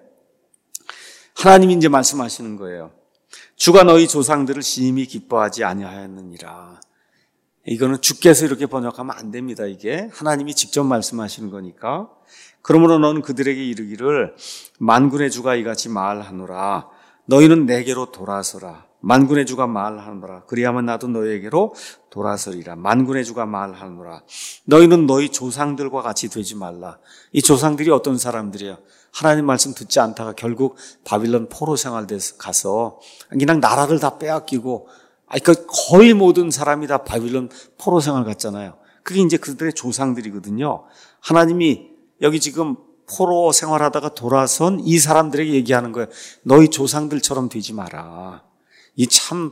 하나님이 이제 말씀하시는 거예요. 주가 너희 조상들을 심히 기뻐하지 아니하였느니라. 이거는 주께서 이렇게 번역하면 안 됩니다. 이게 하나님이 직접 말씀하시는 거니까. 그러므로 너는 그들에게 이르기를 만군의 주가 이같이 말하노라. 너희는 내게로 돌아서라. 만군의 주가 말하노라. 그리하면 나도 너희에게로 돌아서리라. 만군의 주가 말하노라. 너희는 너희 조상들과 같이 되지 말라. 이 조상들이 어떤 사람들이야? 하나님 말씀 듣지 않다가 결국 바빌론 포로 생활돼서 가서 그냥 나라를 다 빼앗기고 아, 그러니까 거의 모든 사람이 다 바빌론 포로 생활 갔잖아요. 그게 이제 그들의 조상들이거든요. 하나님이 여기 지금 포로 생활하다가 돌아선 이 사람들에게 얘기하는 거예요. 너희 조상들처럼 되지 마라. 이 참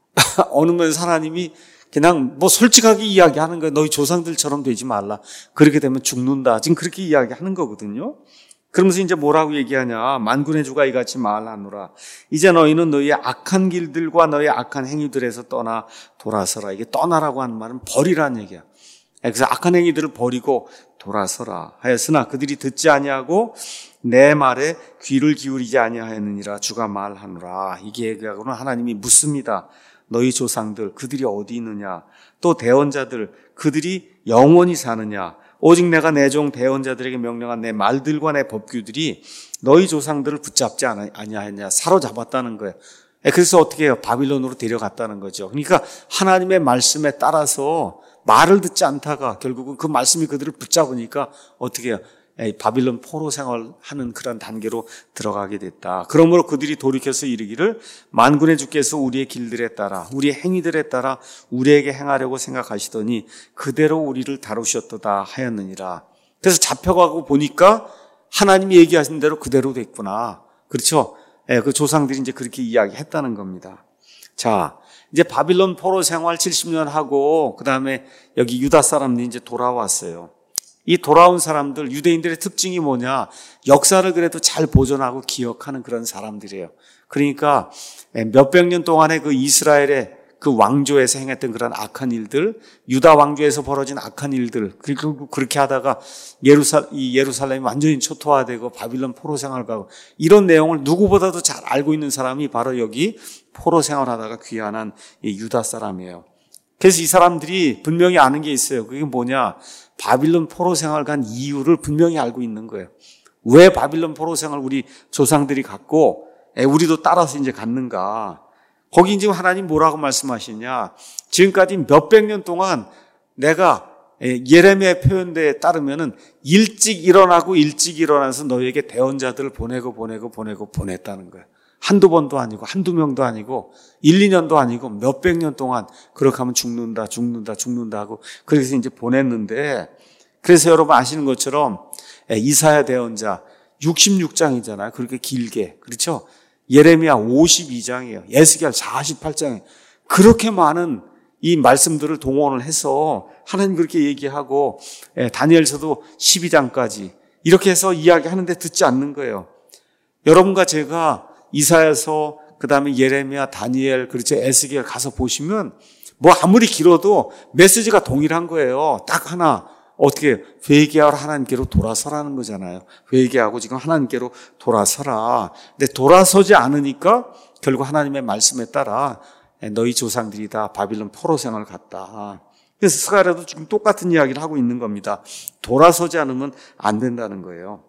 어느 면에서 하나님이 그냥 뭐 솔직하게 이야기하는 거예요. 너희 조상들처럼 되지 말라. 그렇게 되면 죽는다. 지금 그렇게 이야기하는 거거든요. 그러면서 이제 뭐라고 얘기하냐. 만군의 주가 이같이 말하노라. 이제 너희는 너희의 악한 길들과 너희의 악한 행위들에서 떠나 돌아서라. 이게 떠나라고 하는 말은 버리라는 얘기야. 그래서 악한 행위들을 버리고 돌아서라 하였으나 그들이 듣지 아니하고 내 말에 귀를 기울이지 아니하였느니라. 주가 말하노라. 이게 얘기하고는 하나님이 묻습니다. 너희 조상들 그들이 어디 있느냐. 또 대언자들 그들이 영원히 사느냐. 오직 내가 내 종 대언자들에게 명령한 내 말들과 내 법규들이 너희 조상들을 붙잡지 아니하였냐. 사로잡았다는 거예요. 그래서 어떻게 해요? 바빌론으로 데려갔다는 거죠. 그러니까 하나님의 말씀에 따라서 말을 듣지 않다가 결국은 그 말씀이 그들을 붙잡으니까 어떻게 해요? 바빌론 포로 생활하는 그런 단계로 들어가게 됐다. 그러므로 그들이 돌이켜서 이르기를 만군의 주께서 우리의 길들에 따라 우리의 행위들에 따라 우리에게 행하려고 생각하시더니 그대로 우리를 다루셨도다 하였느니라. 그래서 잡혀가고 보니까 하나님이 얘기하신 대로 그대로 됐구나. 그렇죠? 그 조상들이 이제 그렇게 이야기했다는 겁니다. 자, 이제 바빌론 포로 생활 칠십 년 하고 그 다음에 여기 유다 사람들이 이제 돌아왔어요. 이 돌아온 사람들, 유대인들의 특징이 뭐냐? 역사를 그래도 잘 보존하고 기억하는 그런 사람들이에요. 그러니까 몇백 년 동안의 그 이스라엘의 그 왕조에서 행했던 그런 악한 일들, 유다 왕조에서 벌어진 악한 일들, 그리고 그렇게 하다가 예루살, 이 예루살렘이 완전히 초토화되고 바빌론 포로 생활 가고 이런 내용을 누구보다도 잘 알고 있는 사람이 바로 여기 포로 생활하다가 귀환한 이 유다 사람이에요. 그래서 이 사람들이 분명히 아는 게 있어요. 그게 뭐냐? 바빌론 포로 생활 간 이유를 분명히 알고 있는 거예요. 왜 바빌론 포로 생활 우리 조상들이 갔고 우리도 따라서 이제 갔는가? 거기 지금 하나님 뭐라고 말씀하시냐? 지금까지 몇백 년 동안 내가 예레미야의 표현대에 따르면은 일찍 일어나고 일찍 일어나서 너희에게 대언자들을 보내고 보내고 보내고 보냈다는 거예요. 한두 번도 아니고 한두 명도 아니고 일, 이 년도 아니고 몇백 년 동안 그렇게 하면 죽는다 죽는다 죽는다 하고 그래서 이제 보냈는데 그래서 여러분 아시는 것처럼 이사야 대언자 육십육 장이잖아요. 그렇게 길게. 그렇죠? 예레미야 오십이 장이에요. 에스겔 사십팔 장이에요. 그렇게 많은 이 말씀들을 동원을 해서 하나님 그렇게 얘기하고 다니엘서도 십이 장까지 이렇게 해서 이야기하는데 듣지 않는 거예요. 여러분과 제가 이사야서 그다음에 예레미야, 다니엘, 그렇죠? 에스겔 가서 보시면 뭐 아무리 길어도 메시지가 동일한 거예요. 딱 하나. 어떻게 회개하러 하나님께로 돌아서라는 거잖아요. 회개하고 지금 하나님께로 돌아서라. 근데 돌아서지 않으니까 결국 하나님의 말씀에 따라 너희 조상들이 다 바빌론 포로 생활을 갔다. 그래서 스가랴도 지금 똑같은 이야기를 하고 있는 겁니다. 돌아서지 않으면 안 된다는 거예요.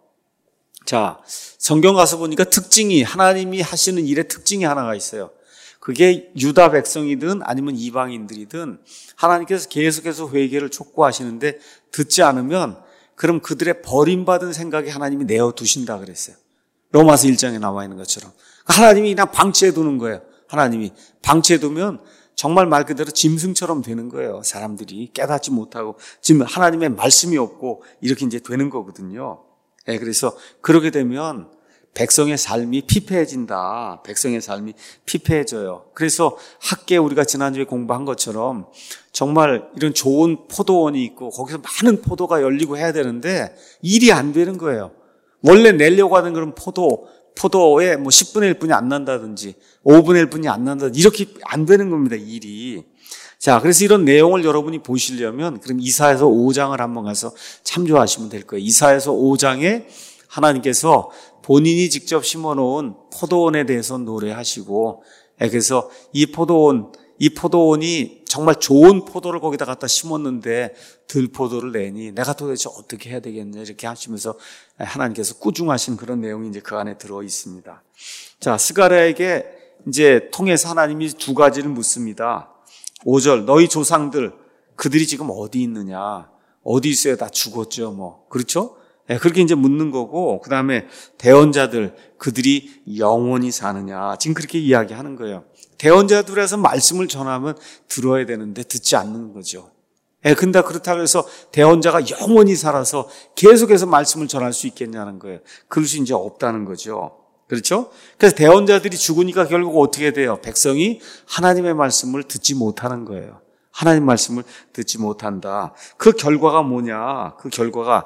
자, 성경 가서 보니까 특징이 하나님이 하시는 일의 특징이 하나가 있어요. 그게 유다 백성이든 아니면 이방인들이든 하나님께서 계속해서 회개를 촉구하시는데 듣지 않으면 그럼 그들의 버림받은 생각이 하나님이 내어두신다 그랬어요. 로마서 일 장에 나와 있는 것처럼. 하나님이 그냥 방치해 두는 거예요. 하나님이 방치해 두면 정말 말 그대로 짐승처럼 되는 거예요. 사람들이 깨닫지 못하고 지금 하나님의 말씀이 없고 이렇게 이제 되는 거거든요. 네, 그래서 그렇게 되면 백성의 삶이 피폐해진다. 백성의 삶이 피폐해져요. 그래서 학계 우리가 지난주에 공부한 것처럼 정말 이런 좋은 포도원이 있고 거기서 많은 포도가 열리고 해야 되는데 일이 안 되는 거예요. 원래 내려고 하는 그런 포도, 포도에 뭐 십분의 일뿐이 안 난다든지 오분의 일뿐이 안 난다든지 이렇게 안 되는 겁니다. 일이. 자, 그래서 이런 내용을 여러분이 보시려면 그럼 이사야서 오 장을 한번 가서 참조하시면 될 거예요. 이사야서 오 장에 하나님께서 본인이 직접 심어놓은 포도원에 대해서 노래하시고, 그래서 이 포도원, 이 포도원이 정말 좋은 포도를 거기다 갖다 심었는데 들포도를 내니 내가 도대체 어떻게 해야 되겠냐 이렇게 하시면서 하나님께서 꾸중하신 그런 내용이 이제 그 안에 들어 있습니다. 자, 스가랴에게 이제 통해서 하나님이 두 가지를 묻습니다. 오 절, 너희 조상들 그들이 지금 어디 있느냐? 어디 있어요? 다 죽었죠, 뭐. 그렇죠? 예, 그렇게 이제 묻는 거고, 그 다음에 대언자들, 그들이 영원히 사느냐. 지금 그렇게 이야기하는 거예요. 대언자들에서 말씀을 전하면 들어야 되는데 듣지 않는 거죠. 예, 근데 그렇다고 해서 대언자가 영원히 살아서 계속해서 말씀을 전할 수 있겠냐는 거예요. 그럴 수 이제 없다는 거죠. 그렇죠? 그래서 대언자들이 죽으니까 결국 어떻게 돼요? 백성이 하나님의 말씀을 듣지 못하는 거예요. 하나님 말씀을 듣지 못한다. 그 결과가 뭐냐? 그 결과가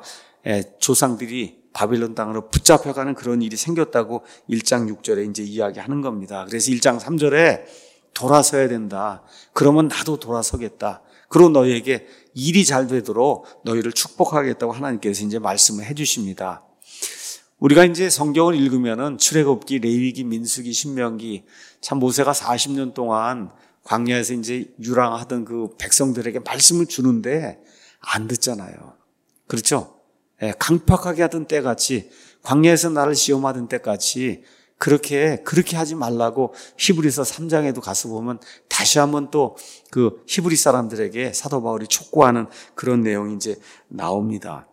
조상들이 바빌론 땅으로 붙잡혀가는 그런 일이 생겼다고 일 장 육 절에 이제 이야기하는 겁니다. 그래서 일 장 삼 절에 돌아서야 된다. 그러면 나도 돌아서겠다. 그리고 너희에게 일이 잘 되도록 너희를 축복하겠다고 하나님께서 이제 말씀을 해 주십니다. 우리가 이제 성경을 읽으면은 출애굽기, 레위기, 민수기, 신명기, 참 모세가 사십 년 동안 광야에서 이제 유랑하던 그 백성들에게 말씀을 주는데 안 듣잖아요. 그렇죠? 예, 강팍하게 하던 때같이, 광야에서 나를 시험하던 때같이 그렇게 그렇게 하지 말라고 히브리서 삼 장에도 가서 보면 다시 한번 또 그 히브리 사람들에게 사도 바울이 촉구하는 그런 내용이 이제 나옵니다.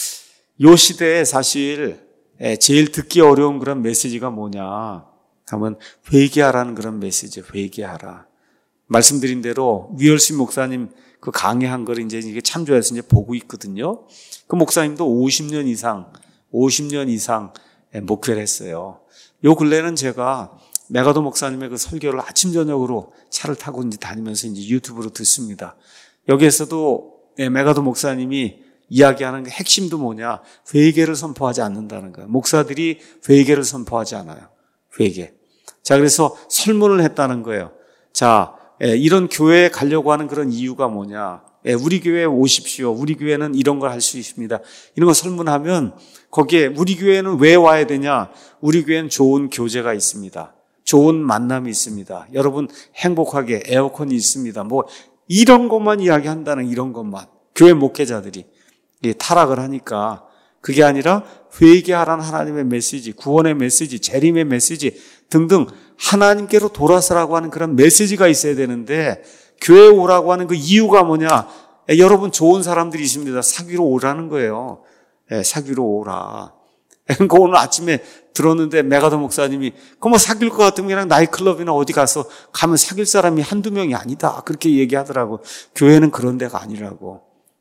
이 시대에 사실 제일 듣기 어려운 그런 메시지가 뭐냐 하면 회개하라는 그런 메시지. 회개하라. 말씀드린 대로 위얼스 목사님 그 강의한 걸 이제 이게 참조해서 이제 보고 있거든요. 그 목사님도 오십 년 이상, 오십 년 이상 목회를 했어요. 요 근래는 제가 메가도 목사님의 그 설교를 아침 저녁으로 차를 타고 이제 다니면서 이제 유튜브로 듣습니다. 여기에서도 메가도 목사님이 이야기하는 그 핵심도 뭐냐? 회개를 선포하지 않는다는 거예요. 목사들이 회개를 선포하지 않아요. 회개. 자, 그래서 설문을 했다는 거예요. 자, 이런 교회에 가려고 하는 그런 이유가 뭐냐? 우리 교회에 오십시오. 우리 교회는 이런 걸 할 수 있습니다. 이런 거 설문하면 거기에 우리 교회는 왜 와야 되냐? 우리 교회는 좋은 교제가 있습니다. 좋은 만남이 있습니다. 여러분 행복하게 에어컨이 있습니다. 뭐 이런 것만 이야기한다는 이런 것만. 교회 목회자들이 타락을 하니까 그게 아니라 회개하라는 하나님의 메시지, 구원의 메시지, 재림의 메시지 등등 하나님께로 돌아서라고 하는 그런 메시지가 있어야 되는데 교회에 오라고 하는 그 이유가 뭐냐? 에, 여러분 좋은 사람들이 있습니다. 사귀러 오라는 거예요. 에, 사귀러 오라. 그 오늘 아침에 들었는데 메가더 목사님이 그 뭐 사귈 것 같으면 그냥 나이클럽이나 어디 가서 가면 사귈 사람이 한두 명이 아니다. 그렇게 얘기하더라고. 교회는 그런 데가 아니라고.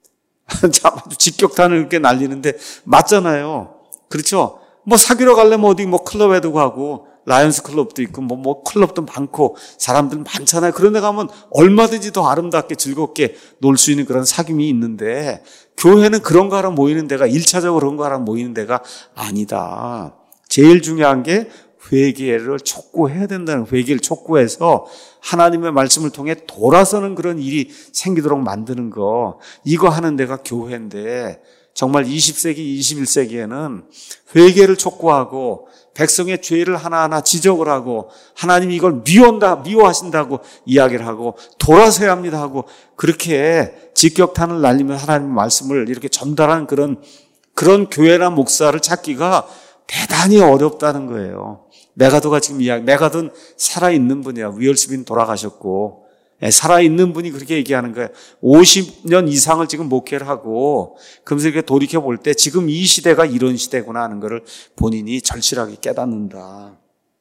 참 아주 직격탄을 이렇게 날리는데 맞잖아요. 그렇죠? 뭐 사귀러 가려면 어디 뭐 클럽에도 가고 라이언스 클럽도 있고 뭐, 뭐 클럽도 많고 사람들 많잖아요. 그런 데 가면 얼마든지 더 아름답게 즐겁게 놀 수 있는 그런 사귐이 있는데 교회는 그런 거 하러 모이는 데가 일차적으로 그런 거 하러 모이는 데가 아니다. 제일 중요한 게 회개를 촉구해야 된다는 회개를 촉구해서 하나님의 말씀을 통해 돌아서는 그런 일이 생기도록 만드는 거. 이거 하는 데가 교회인데 정말 이십 세기, 이십일 세기에는 회개를 촉구하고 백성의 죄를 하나하나 지적을 하고 하나님이 이걸 미워한다, 미워하신다고 이야기를 하고 돌아서야 합니다 하고 그렇게 직격탄을 날리면 하나님의 말씀을 이렇게 전달하는 그런 그런 교회나 목사를 찾기가 대단히 어렵다는 거예요. 메가도가 지금 이야기, 메가도는 살아있는 분이야. 위얼스빈 돌아가셨고 살아있는 분이 그렇게 얘기하는 거예요. 오십 년 이상을 지금 목회를 하고 그러면서 이렇게 돌이켜볼 때 지금 이 시대가 이런 시대구나 하는 것을 본인이 절실하게 깨닫는다.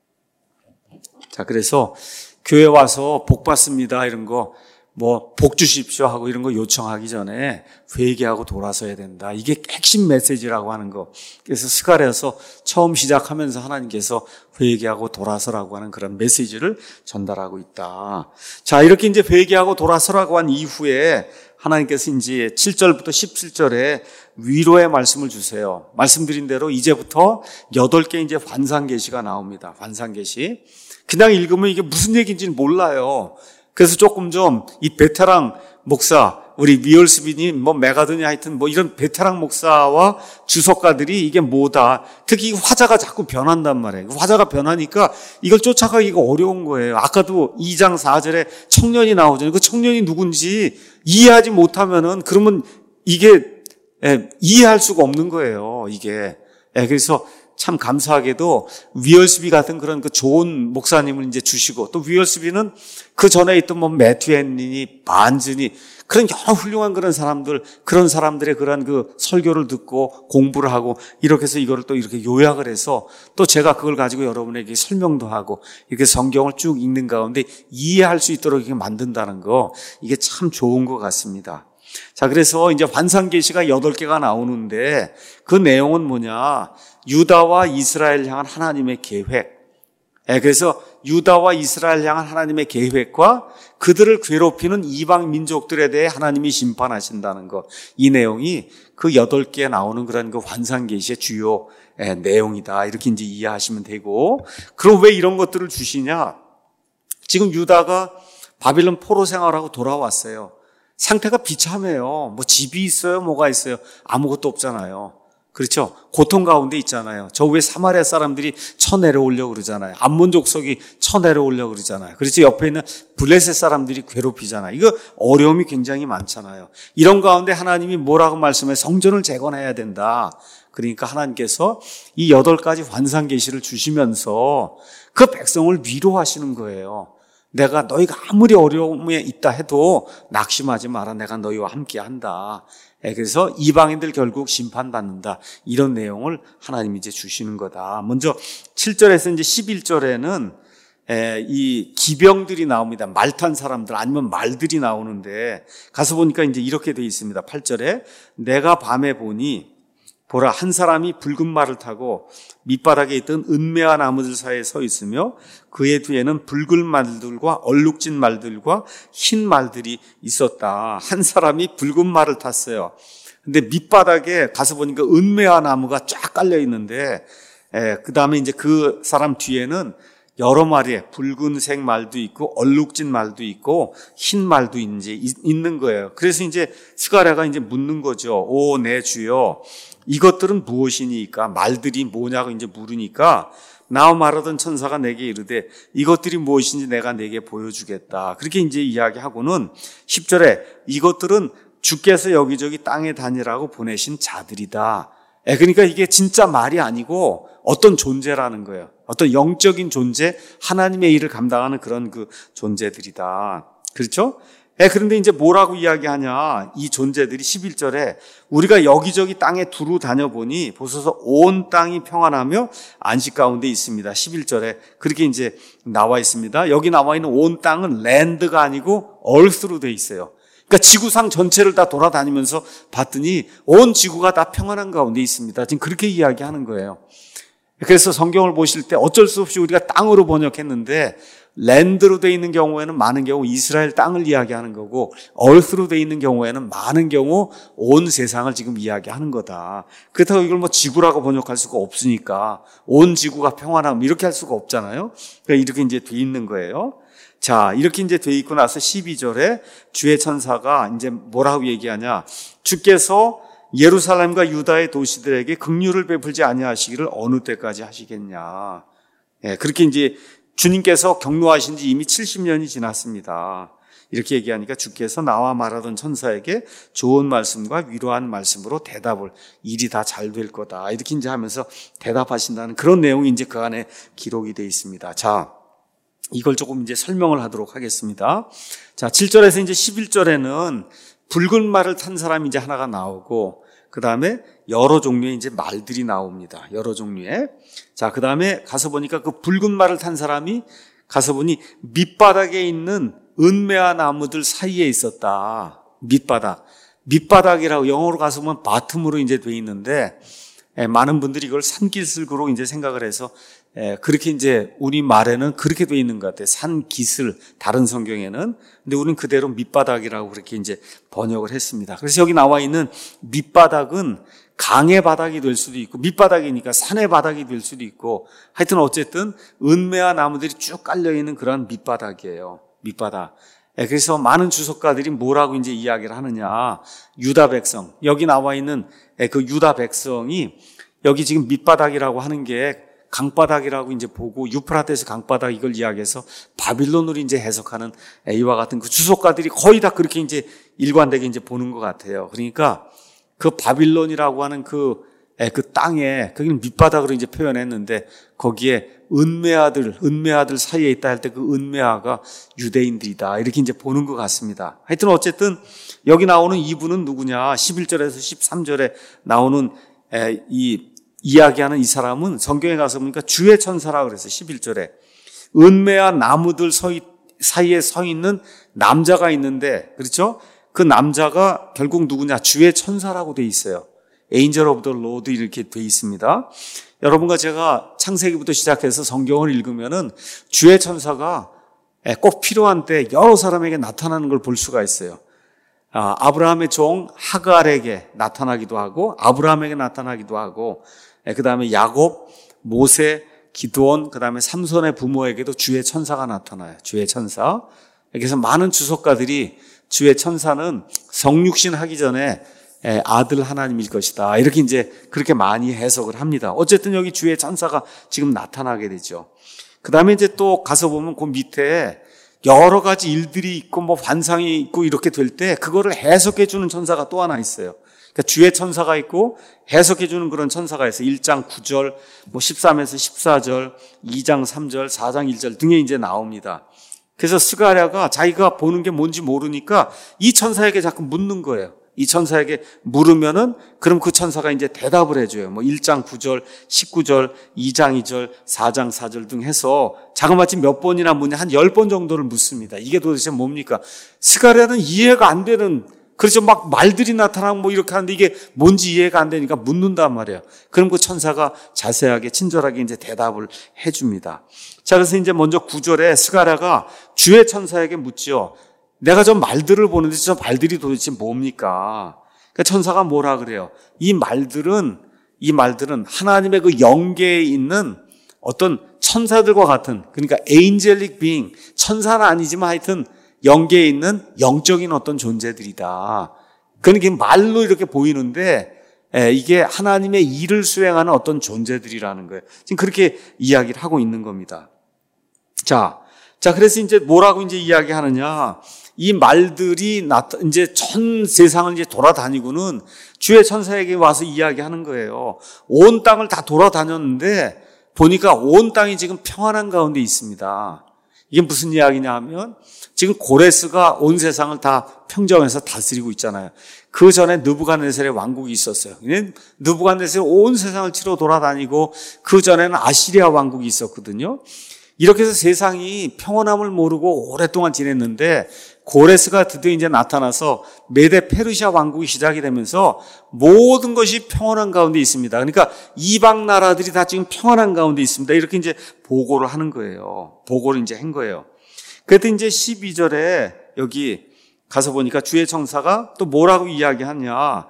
자, 그래서 교회 와서 복 받습니다 이런 거 뭐 복 주십시오 하고 이런 거 요청하기 전에 회개하고 돌아서야 된다. 이게 핵심 메시지라고 하는 거. 그래서 스가랴서 처음 시작하면서 하나님께서 회개하고 돌아서라고 하는 그런 메시지를 전달하고 있다. 자, 이렇게 이제 회개하고 돌아서라고 한 이후에 하나님께서 이제 칠 절부터 십칠 절에 위로의 말씀을 주세요. 말씀드린 대로 이제부터 여덟 개 이제 환상계시가 나옵니다. 환상계시. 그냥 읽으면 이게 무슨 얘기인지는 몰라요. 그래서 조금 좀 이 베테랑 목사, 우리 미얼스빈이 뭐 메가든이 하여튼 뭐 이런 베테랑 목사와 주석가들이 이게 뭐다. 특히 이 화자가 자꾸 변한단 말이에요. 화자가 변하니까 이걸 쫓아가기가 어려운 거예요. 아까도 이 장 사 절에 청년이 나오잖아요. 그 청년이 누군지 이해하지 못하면은 그러면 이게 예, 이해할 수가 없는 거예요. 이게. 예, 그래서 참 감사하게도 위얼스비 같은 그런 그 좋은 목사님을 이제 주시고, 또 위얼스비는 그 전에 있던 뭐 매튜 헨리니, 반즈니, 그런 여러 훌륭한 그런 사람들, 그런 사람들의 그런 그 설교를 듣고 공부를 하고, 이렇게 해서 이거를 또 이렇게 요약을 해서 또 제가 그걸 가지고 여러분에게 설명도 하고, 이렇게 성경을 쭉 읽는 가운데 이해할 수 있도록 이렇게 만든다는 거, 이게 참 좋은 것 같습니다. 자, 그래서 이제 환상계시가 여덟 개가 나오는데 그 내용은 뭐냐? 유다와 이스라엘 향한 하나님의 계획. 예, 그래서 유다와 이스라엘 향한 하나님의 계획과 그들을 괴롭히는 이방 민족들에 대해 하나님이 심판하신다는 것. 이 내용이 그 여덟 개에 나오는 그런 그 환상계시의 주요 예, 내용이다. 이렇게 이제 이해하시면 되고. 그럼 왜 이런 것들을 주시냐? 지금 유다가 바빌론 포로 생활하고 돌아왔어요. 상태가 비참해요. 뭐 집이 있어요? 뭐가 있어요? 아무것도 없잖아요. 그렇죠? 고통 가운데 있잖아요. 저 위에 사마리아 사람들이 쳐내려오려고 그러잖아요. 암몬 족속이 쳐내려오려고 그러잖아요. 그렇죠? 옆에 있는 블레셋 사람들이 괴롭히잖아요. 이거 어려움이 굉장히 많잖아요. 이런 가운데 하나님이 뭐라고 말씀해? 성전을 재건해야 된다. 그러니까 하나님께서 이 여덟 가지 환상 계시를 주시면서 그 백성을 위로하시는 거예요. 내가 너희가 아무리 어려움에 있다 해도 낙심하지 마라. 내가 너희와 함께 한다. 그래서 이방인들 결국 심판받는다. 이런 내용을 하나님이 이제 주시는 거다. 먼저 칠 절에서 이제 십일 절에는 이 기병들이 나옵니다. 말 탄 사람들 아니면 말들이 나오는데 가서 보니까 이제 이렇게 되어 있습니다. 팔 절에 내가 밤에 보니 보라 한 사람이 붉은 말을 타고 밑바닥에 있던 은매화 나무들 사이에 서 있으며 그의 뒤에는 붉은 말들과 얼룩진 말들과 흰 말들이 있었다. 한 사람이 붉은 말을 탔어요. 근데 밑바닥에 가서 보니까 은매화 나무가 쫙 깔려 있는데 그 다음에 이제 그 사람 뒤에는 여러 마리의 붉은색 말도 있고 얼룩진 말도 있고 흰 말도 이제 있는 거예요. 그래서 이제 스가랴가 이제 묻는 거죠. 오, 내 주여, 이것들은 무엇이니까? 말들이 뭐냐고 이제 물으니까 나와 말하던 천사가 내게 이르되 이것들이 무엇인지 내가 내게 보여주겠다. 그렇게 이제 이야기하고는 십 절에 이것들은 주께서 여기저기 땅에 다니라고 보내신 자들이다. 예, 그러니까 이게 진짜 말이 아니고 어떤 존재라는 거예요. 어떤 영적인 존재, 하나님의 일을 감당하는 그런 그 존재들이다. 그렇죠? 예, 그런데 이제 뭐라고 이야기하냐? 이 존재들이 십일 절에 우리가 여기저기 땅에 두루 다녀보니 보소서 온 땅이 평안하며 안식 가운데 있습니다. 십일 절에 그렇게 이제 나와 있습니다. 여기 나와 있는 온 땅은 랜드가 아니고 얼스로 돼 있어요. 그러니까 지구상 전체를 다 돌아다니면서 봤더니 온 지구가 다 평안한 가운데 있습니다. 지금 그렇게 이야기하는 거예요. 그래서 성경을 보실 때 어쩔 수 없이 우리가 땅으로 번역했는데 랜드로 되어 있는 경우에는 많은 경우 이스라엘 땅을 이야기하는 거고 얼스로 되어 있는 경우에는 많은 경우 온 세상을 지금 이야기하는 거다. 그렇다고 이걸 뭐 지구라고 번역할 수가 없으니까 온 지구가 평안함 이렇게 할 수가 없잖아요. 그러니까 이렇게 이제 돼 있는 거예요. 자, 이렇게 이제 돼 있고 나서 십이 절에 주의 천사가 이제 뭐라고 얘기하냐? 주께서 예루살렘과 유다의 도시들에게 긍휼을 베풀지 아니하시기를 어느 때까지 하시겠냐? 예, 그렇게 이제 주님께서 경노하신 지 이미 칠십 년이 지났습니다. 이렇게 얘기하니까 주께서 나와 말하던 천사에게 좋은 말씀과 위로한 말씀으로 대답을 일이 다 잘 될 거다. 이렇게 이제 하면서 대답하신다는 그런 내용이 이제 그 안에 기록이 되어 있습니다. 자, 이걸 조금 이제 설명을 하도록 하겠습니다. 자, 칠 절에서 이제 십일 절에는 붉은 말을 탄 사람이 이제 하나가 나오고, 그 다음에 여러 종류의 이제 말들이 나옵니다. 여러 종류의. 자, 그 다음에 가서 보니까 그 붉은 말을 탄 사람이 가서 보니 밑바닥에 있는 은매화 나무들 사이에 있었다. 밑바닥. 밑바닥이라고 영어로 가서 보면 바텀으로 이제 돼 있는데, 예, 많은 분들이 이걸 산기슭으로 이제 생각을 해서 예, 그렇게 이제 우리 말에는 그렇게 돼 있는 것 같아요. 산기슭, 다른 성경에는. 근데 우리는 그대로 밑바닥이라고 그렇게 이제 번역을 했습니다. 그래서 여기 나와 있는 밑바닥은 강의 바닥이 될 수도 있고, 밑바닥이니까 산의 바닥이 될 수도 있고, 하여튼 어쨌든 은매화 나무들이 쭉 깔려 있는 그런 밑바닥이에요. 밑바닥. 예, 그래서 많은 주석가들이 뭐라고 이제 이야기를 하느냐. 유다 백성. 여기 나와 있는 그 유다 백성이 여기 지금 밑바닥이라고 하는 게 강바닥이라고 이제 보고 유프라테스 강바닥 이걸 이야기해서 바빌론으로 이제 해석하는 이와 같은 그 주석가들이 거의 다 그렇게 이제 일관되게 이제 보는 것 같아요. 그러니까 그 바빌론이라고 하는 그 그 땅에, 거기는 밑바닥으로 이제 표현했는데 거기에 은메아들, 은메아들 사이에 있다 할 때 그 은메아가 유대인들이다. 이렇게 이제 보는 것 같습니다. 하여튼 어쨌든 여기 나오는 이분은 누구냐? 십일 절에서 십삼 절에 나오는 이 이야기하는 이 사람은 성경에 가서 보니까 주의 천사라 그래서 십일 절에 은메아 나무들 사이에 서 있는 남자가 있는데, 그렇죠? 그 남자가 결국 누구냐? 주의 천사라고 돼 있어요. Angel of the Lord 이렇게 돼 있습니다. 여러분과 제가 창세기부터 시작해서 성경을 읽으면은 주의 천사가 꼭 필요한 때 여러 사람에게 나타나는 걸 볼 수가 있어요. 아, 아브라함의 종 하갈에게 나타나기도 하고 아브라함에게 나타나기도 하고 그 다음에 야곱, 모세, 기드온, 그 다음에 삼손의 부모에게도 주의 천사가 나타나요. 주의 천사. 그래서 많은 주석가들이 주의 천사는 성육신 하기 전에 아들 하나님일 것이다. 이렇게 이제 그렇게 많이 해석을 합니다. 어쨌든 여기 주의 천사가 지금 나타나게 되죠. 그 다음에 이제 또 가서 보면 그 밑에 여러 가지 일들이 있고 뭐 환상이 있고 이렇게 될 때 그거를 해석해 주는 천사가 또 하나 있어요. 그러니까 주의 천사가 있고 해석해 주는 그런 천사가 있어요. 일 장 구 절, 뭐 십삼에서 십사 절, 이 장 삼 절, 사 장 일 절 등에 이제 나옵니다. 그래서 스가랴가 자기가 보는 게 뭔지 모르니까 이 천사에게 자꾸 묻는 거예요. 이 천사에게 물으면은 그럼 그 천사가 이제 대답을 해줘요. 뭐 일 장 구 절, 십구 절, 이 장 이 절, 사 장 사 절 등 해서 자그마치 몇 번이나 묻냐 한 열 번 정도를 묻습니다. 이게 도대체 뭡니까? 스가랴는 이해가 안 되는, 그렇죠. 막 말들이 나타나고 뭐 이렇게 하는데 이게 뭔지 이해가 안 되니까 묻는단 말이에요. 그럼 그 천사가 자세하게 친절하게 이제 대답을 해줍니다. 자, 그래서 이제 먼저 구 절에 스가랴가 주의 천사에게 묻죠. 내가 저 말들을 보는데 저 말들이 도대체 뭡니까? 그러니까 천사가 뭐라 그래요? 이 말들은, 이 말들은 하나님의 그 영계에 있는 어떤 천사들과 같은, 그러니까 angelic being, 천사는 아니지만 하여튼 영계에 있는 영적인 어떤 존재들이다. 그러니까 말로 이렇게 보이는데 이게 하나님의 일을 수행하는 어떤 존재들이라는 거예요. 지금 그렇게 이야기를 하고 있는 겁니다. 자, 자, 그래서 이제 뭐라고 이제 이야기하느냐? 이 말들이 나타, 이제 전 세상을 이제 돌아다니고는 주의 천사에게 와서 이야기하는 거예요. 온 땅을 다 돌아다녔는데 보니까 온 땅이 지금 평안한 가운데 있습니다. 이게 무슨 이야기냐 하면 지금 고레스가 온 세상을 다 평정해서 다스리고 있잖아요. 그 전에 느부갓네살의 왕국이 있었어요. 느부갓네살이 온 세상을 치러 돌아다니고 그 전에는 아시리아 왕국이 있었거든요. 이렇게 해서 세상이 평온함을 모르고 오랫동안 지냈는데 고레스가 드디어 이제 나타나서 메데 페르시아 왕국이 시작이 되면서 모든 것이 평온한 가운데 있습니다. 그러니까 이방 나라들이 다 지금 평온한 가운데 있습니다. 이렇게 이제 보고를 하는 거예요. 보고를 이제 한 거예요. 그랬더니 이제 십이 절에 여기 가서 보니까 주의 천사가 또 뭐라고 이야기하냐.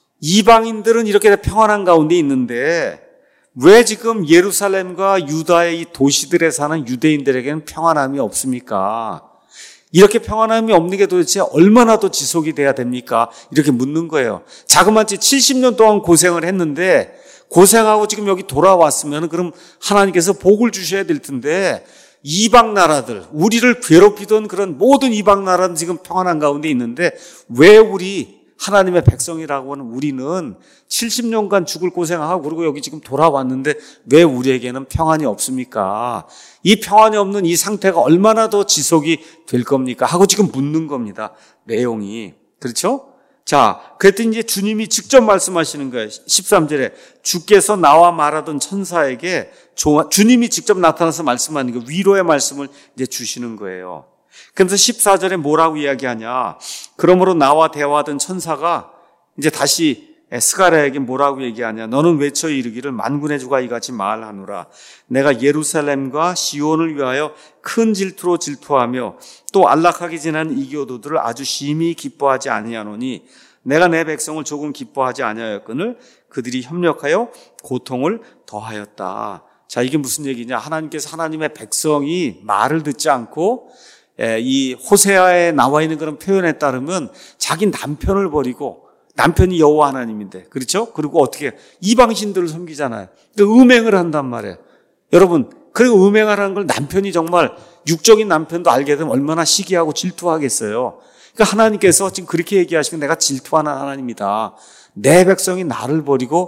이방인들은 이렇게 평안한 가운데 있는데 왜 지금 예루살렘과 유다의 이 도시들에 사는 유대인들에게는 평안함이 없습니까? 이렇게 평안함이 없는 게 도대체 얼마나 더 지속이 돼야 됩니까? 이렇게 묻는 거예요. 자그마치 칠십 년 동안 고생을 했는데 고생하고 지금 여기 돌아왔으면 그럼 하나님께서 복을 주셔야 될 텐데 이방 나라들, 우리를 괴롭히던 그런 모든 이방 나라는 지금 평안한 가운데 있는데 왜 우리 하나님의 백성이라고 하는 우리는 칠십 년간 죽을 고생하고 그리고 여기 지금 돌아왔는데 왜 우리에게는 평안이 없습니까? 이 평안이 없는 이 상태가 얼마나 더 지속이 될 겁니까? 하고 지금 묻는 겁니다. 내용이. 그렇죠? 자, 그랬더니 이제 주님이 직접 말씀하시는 거예요. 십삼 절에 주께서 나와 말하던 천사에게 주님이 직접 나타나서 말씀하는 거 위로의 말씀을 이제 주시는 거예요. 그래서 십사 절에 뭐라고 이야기하냐. 그러므로 나와 대화하던 천사가 이제 다시 스가랴에게 뭐라고 얘기하냐. 너는 외쳐 이르기를 만군의 주가 이같이 말하노라. 내가 예루살렘과 시온을 위하여 큰 질투로 질투하며 또 안락하게 지난 이교도들을 아주 심히 기뻐하지 아니하노니 내가 내 백성을 조금 기뻐하지 아니하였거늘 그들이 협력하여 고통을 더하였다. 자, 이게 무슨 얘기냐. 하나님께서 하나님의 백성이 말을 듣지 않고 이 호세아에 나와 있는 그런 표현에 따르면 자기 남편을 버리고 남편이 여호와 하나님인데 그렇죠? 그리고 어떻게 이방신들을 섬기잖아요. 음행을 한단 말이에요. 여러분 그리고 음행하라는 걸 남편이 정말 육적인 남편도 알게 되면 얼마나 시기하고 질투하겠어요. 그러니까 하나님께서 지금 그렇게 얘기하시면 내가 질투하는 하나님이다. 내 백성이 나를 버리고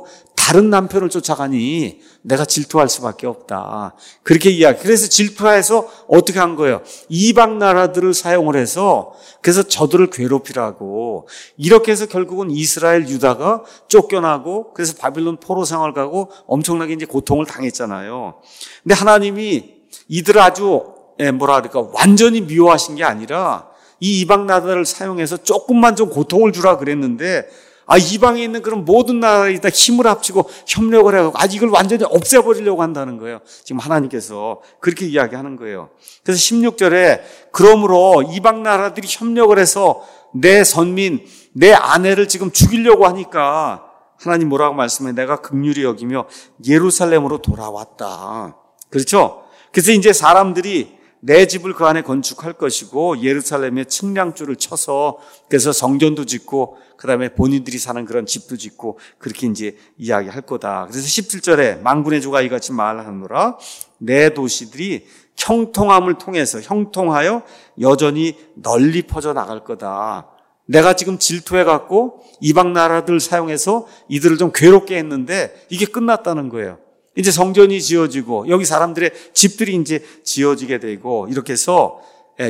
다른 남편을 쫓아가니 내가 질투할 수밖에 없다. 그렇게 이야기. 그래서 질투해서 어떻게 한 거예요? 이방 나라들을 사용을 해서 그래서 저들을 괴롭히라고. 이렇게 해서 결국은 이스라엘 유다가 쫓겨나고 그래서 바빌론 포로 생활 가고 엄청나게 이제 고통을 당했잖아요. 근데 하나님이 이들을 아주 뭐라 그럴까 완전히 미워하신 게 아니라 이 이방 나라를 사용해서 조금만 좀 고통을 주라 그랬는데 아, 이방에 있는 그런 모든 나라에 다 힘을 합치고 협력을 해서 아직 이걸 완전히 없애버리려고 한다는 거예요. 지금 하나님께서 그렇게 이야기하는 거예요. 그래서 십육 절에 그러므로 이방 나라들이 협력을 해서 내 선민, 내 아내를 지금 죽이려고 하니까 하나님 뭐라고 말씀해? 내가 긍휼히 여기며 예루살렘으로 돌아왔다. 그렇죠? 그래서 이제 사람들이 내 집을 그 안에 건축할 것이고 예루살렘에 측량줄을 쳐서 그래서 성전도 짓고 그다음에 본인들이 사는 그런 집도 짓고 그렇게 이제 이야기할 거다. 그래서 십칠 절에 만군의 주가 이같이 말하노라 내 도시들이 형통함을 통해서 형통하여 여전히 널리 퍼져 나갈 거다. 내가 지금 질투해 갖고 이방 나라들 사용해서 이들을 좀 괴롭게 했는데 이게 끝났다는 거예요. 이제 성전이 지어지고 여기 사람들의 집들이 이제 지어지게 되고 이렇게 해서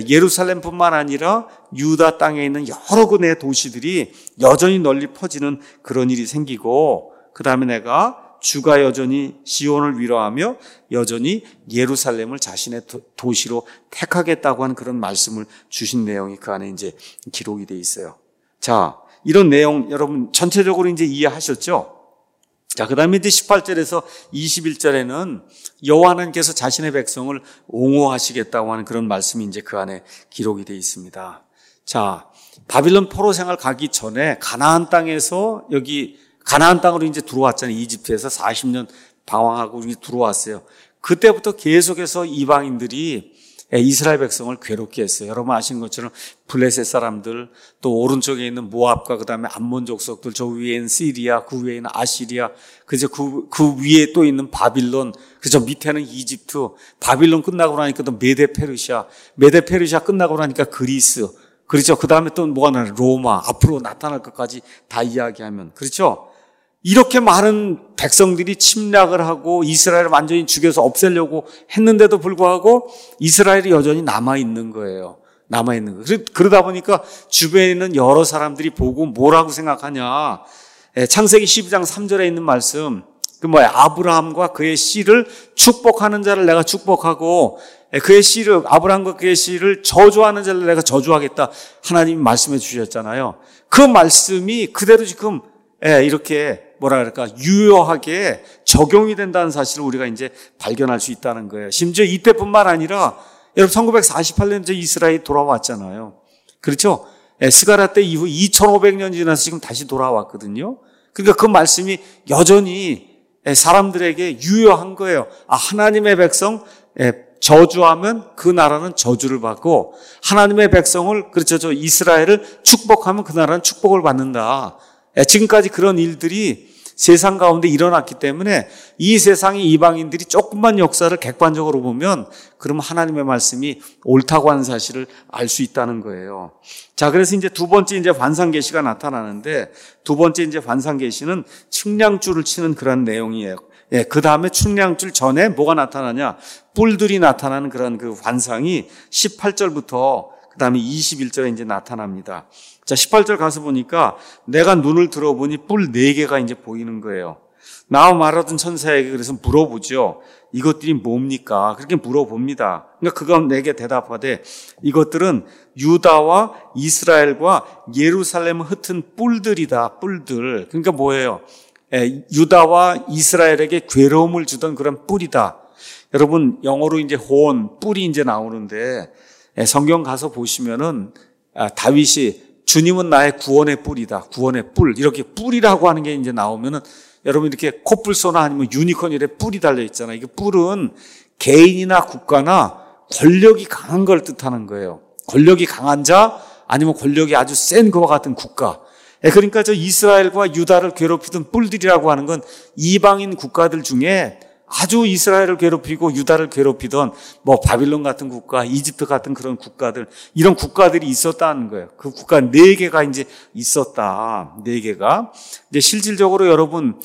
예루살렘뿐만 아니라 유다 땅에 있는 여러 군의 도시들이 여전히 널리 퍼지는 그런 일이 생기고 그 다음에 내가 주가 여전히 시온을 위로하며 여전히 예루살렘을 자신의 도시로 택하겠다고 하는 그런 말씀을 주신 내용이 그 안에 이제 기록이 돼 있어요. 자, 이런 내용 여러분 전체적으로 이제 이해하셨죠? 자, 그 다음에 이제 십팔 절에서 이십일 절에는 여호와 하나님께서 자신의 백성을 옹호하시겠다고 하는 그런 말씀이 이제 그 안에 기록이 되어 있습니다. 자, 바빌론 포로 생활 가기 전에 가나안 땅에서 여기 가나안 땅으로 이제 들어왔잖아요. 이집트에서 사십 년 방황하고 들어왔어요. 그때부터 계속해서 이방인들이 이스라엘 백성을 괴롭게 했어요. 여러분 아시는 것처럼 블레셋 사람들, 또 오른쪽에 있는 모압과 그 다음에 암몬 족속들, 저 위에는 시리아, 그 위에는 아시리아, 그저 그, 그 위에 또 있는 바빌론, 그저 밑에는 이집트, 바빌론 끝나고 나니까 또 메데 페르시아, 메데 페르시아 끝나고 나니까 그리스, 그렇죠. 그 다음에 또 뭐가 나요? 로마, 앞으로 나타날 것까지 다 이야기하면, 그렇죠. 이렇게 많은 백성들이 침략을 하고 이스라엘을 완전히 죽여서 없애려고 했는데도 불구하고 이스라엘이 여전히 남아있는 거예요. 남아있는 거예요. 그러다 보니까 주변에 있는 여러 사람들이 보고 뭐라고 생각하냐. 창세기 십이 장 삼 절에 있는 말씀, 그 뭐야, 아브라함과 그의 씨를 축복하는 자를 내가 축복하고 그의 씨를, 아브라함과 그의 씨를 저주하는 자를 내가 저주하겠다. 하나님이 말씀해 주셨잖아요. 그 말씀이 그대로 지금 이렇게 뭐라 그럴까 유효하게 적용이 된다는 사실을 우리가 이제 발견할 수 있다는 거예요. 심지어 이때뿐만 아니라 여러분 천구백사십팔 년째 이스라엘이 돌아왔잖아요. 그렇죠? 스가랴 때 이후 이천오백 년 지나서 지금 다시 돌아왔거든요. 그러니까 그 말씀이 여전히 사람들에게 유효한 거예요. 아, 하나님의 백성 저주하면 그 나라는 저주를 받고 하나님의 백성을 그렇죠, 저 이스라엘을 축복하면 그 나라는 축복을 받는다. 지금까지 그런 일들이 세상 가운데 일어났기 때문에 이 세상의 이방인들이 조금만 역사를 객관적으로 보면 그러면 하나님의 말씀이 옳다고 하는 사실을 알 수 있다는 거예요. 자, 그래서 이제 두 번째 이제 환상계시가 나타나는데 두 번째 이제 환상계시는 측량줄을 치는 그런 내용이에요. 예, 그 다음에 측량줄 전에 뭐가 나타나냐? 뿔들이 나타나는 그런 그 환상이 십팔 절부터 그 다음에 이십일 절에 이제 나타납니다. 자, 십팔 절 가서 보니까 내가 눈을 들어보니 뿔 네 개가 이제 보이는 거예요. 나와 말하던 천사에게 그래서 물어보죠. 이것들이 뭡니까? 그렇게 물어봅니다. 그러니까 그가 내게 대답하되 이것들은 유다와 이스라엘과 예루살렘을 흩은 뿔들이다. 뿔들. 그러니까 뭐예요? 예, 유다와 이스라엘에게 괴로움을 주던 그런 뿔이다. 여러분 영어로 이제 혼, 뿔이 이제 나오는데 예, 성경 가서 보시면은 아, 다윗이 주님은 나의 구원의 뿔이다. 구원의 뿔. 이렇게 뿔이라고 하는 게 이제 나오면은 여러분 이렇게 코뿔소나 아니면 유니콘 이래 뿔이 달려 있잖아요. 이게 뿔은 개인이나 국가나 권력이 강한 걸 뜻하는 거예요. 권력이 강한 자 아니면 권력이 아주 센 것과 같은 국가. 그러니까 저 이스라엘과 유다를 괴롭히던 뿔들이라고 하는 건 이방인 국가들 중에 아주 이스라엘을 괴롭히고 유다를 괴롭히던 뭐 바빌론 같은 국가, 이집트 같은 그런 국가들, 이런 국가들이 있었다는 거예요. 그 국가 네 개가 이제 있었다. 네 개가. 이제 실질적으로 여러분,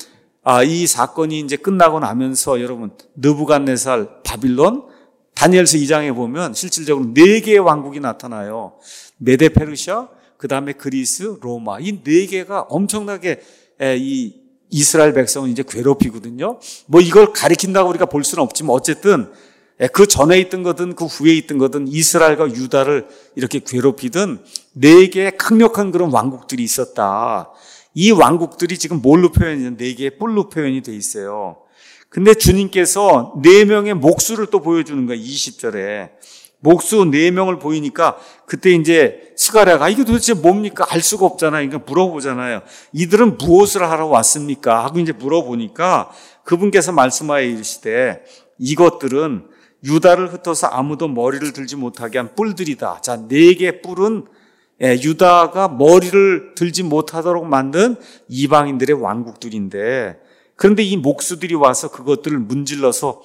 아, 이 사건이 이제 끝나고 나면서 여러분 느부갓네살 바빌론 다니엘서 이 장에 보면 실질적으로 네 개의 왕국이 나타나요. 메데 페르시아, 그 다음에 그리스, 로마. 이 네 개가 엄청나게 이 이스라엘 백성은 이제 괴롭히거든요. 뭐 이걸 가리킨다고 우리가 볼 수는 없지만 어쨌든 그 전에 있던 거든 그 후에 있던 거든 이스라엘과 유다를 이렇게 괴롭히던 네 개의 강력한 그런 왕국들이 있었다. 이 왕국들이 지금 뭘로 표현이, 네 개의 뿔로 표현이 돼 있어요. 근데 주님께서 네 명의 목수를 또 보여주는 거예요. 이십 절에. 목수 네 명을 보이니까 그때 이제 스가랴가 이게 도대체 뭡니까? 알 수가 없잖아요. 그러니까 물어보잖아요. 이들은 무엇을 하러 왔습니까? 하고 이제 물어보니까 그분께서 말씀하여 이르시되 이것들은 유다를 흩어서 아무도 머리를 들지 못하게 한 뿔들이다. 자, 네 개의 뿔은 유다가 머리를 들지 못하도록 만든 이방인들의 왕국들인데, 그런데 이 목수들이 와서 그것들을 문질러서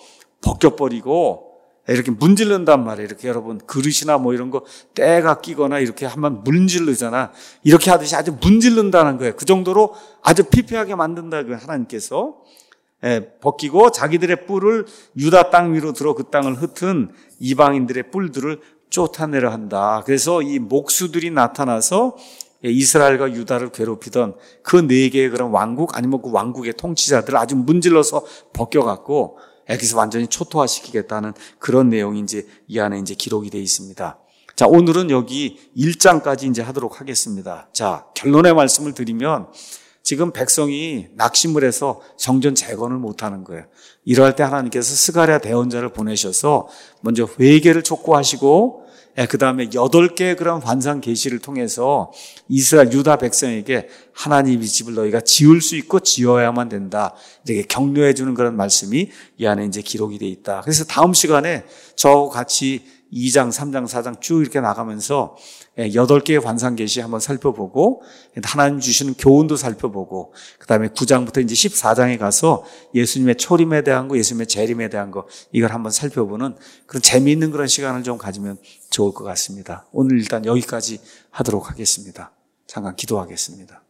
벗겨버리고 이렇게 문질른단 말이에요. 이렇게 여러분 그릇이나 뭐 이런 거 때가 끼거나 이렇게 한번 문질르잖아. 이렇게 하듯이 아주 문질른다는 거예요. 그 정도로 아주 피폐하게 만든다고요. 하나님께서. 예, 벗기고 자기들의 뿔을 유다 땅 위로 들어 그 땅을 흩은 이방인들의 뿔들을 쫓아내려 한다. 그래서 이 목수들이 나타나서 이스라엘과 유다를 괴롭히던 그 네 개의 그런 왕국, 아니면 그 왕국의 통치자들을 아주 문질러서 벗겨갖고 여기서 완전히 초토화시키겠다는 그런 내용이 이제 이 안에 이제 기록이 되어 있습니다. 자, 오늘은 여기 일 장까지 이제 하도록 하겠습니다. 자, 결론의 말씀을 드리면 지금 백성이 낙심을 해서 성전 재건을 못하는 거예요. 이러할 때 하나님께서 스가랴 대언자를 보내셔서 먼저 회개를 촉구하시고 그 다음에 여덟 개의 그런 환상 계시를 통해서 이스라엘 유다 백성에게 하나님의 집을 너희가 지을 수 있고 지어야만 된다. 이렇게 격려해 주는 그런 말씀이 이 안에 이제 기록이 되어 있다. 그래서 다음 시간에 저하고 같이 이 장, 삼 장, 사 장 쭉 이렇게 나가면서 여덟 개의 환상 계시 한번 살펴보고 하나님 주시는 교훈도 살펴보고 그다음에 구 장부터 이제 십사 장에 가서 예수님의 초림에 대한 거, 예수님의 재림에 대한 거 이걸 한번 살펴보는 그런 재미있는 그런 시간을 좀 가지면 좋을 것 같습니다. 오늘 일단 여기까지 하도록 하겠습니다. 잠깐 기도하겠습니다.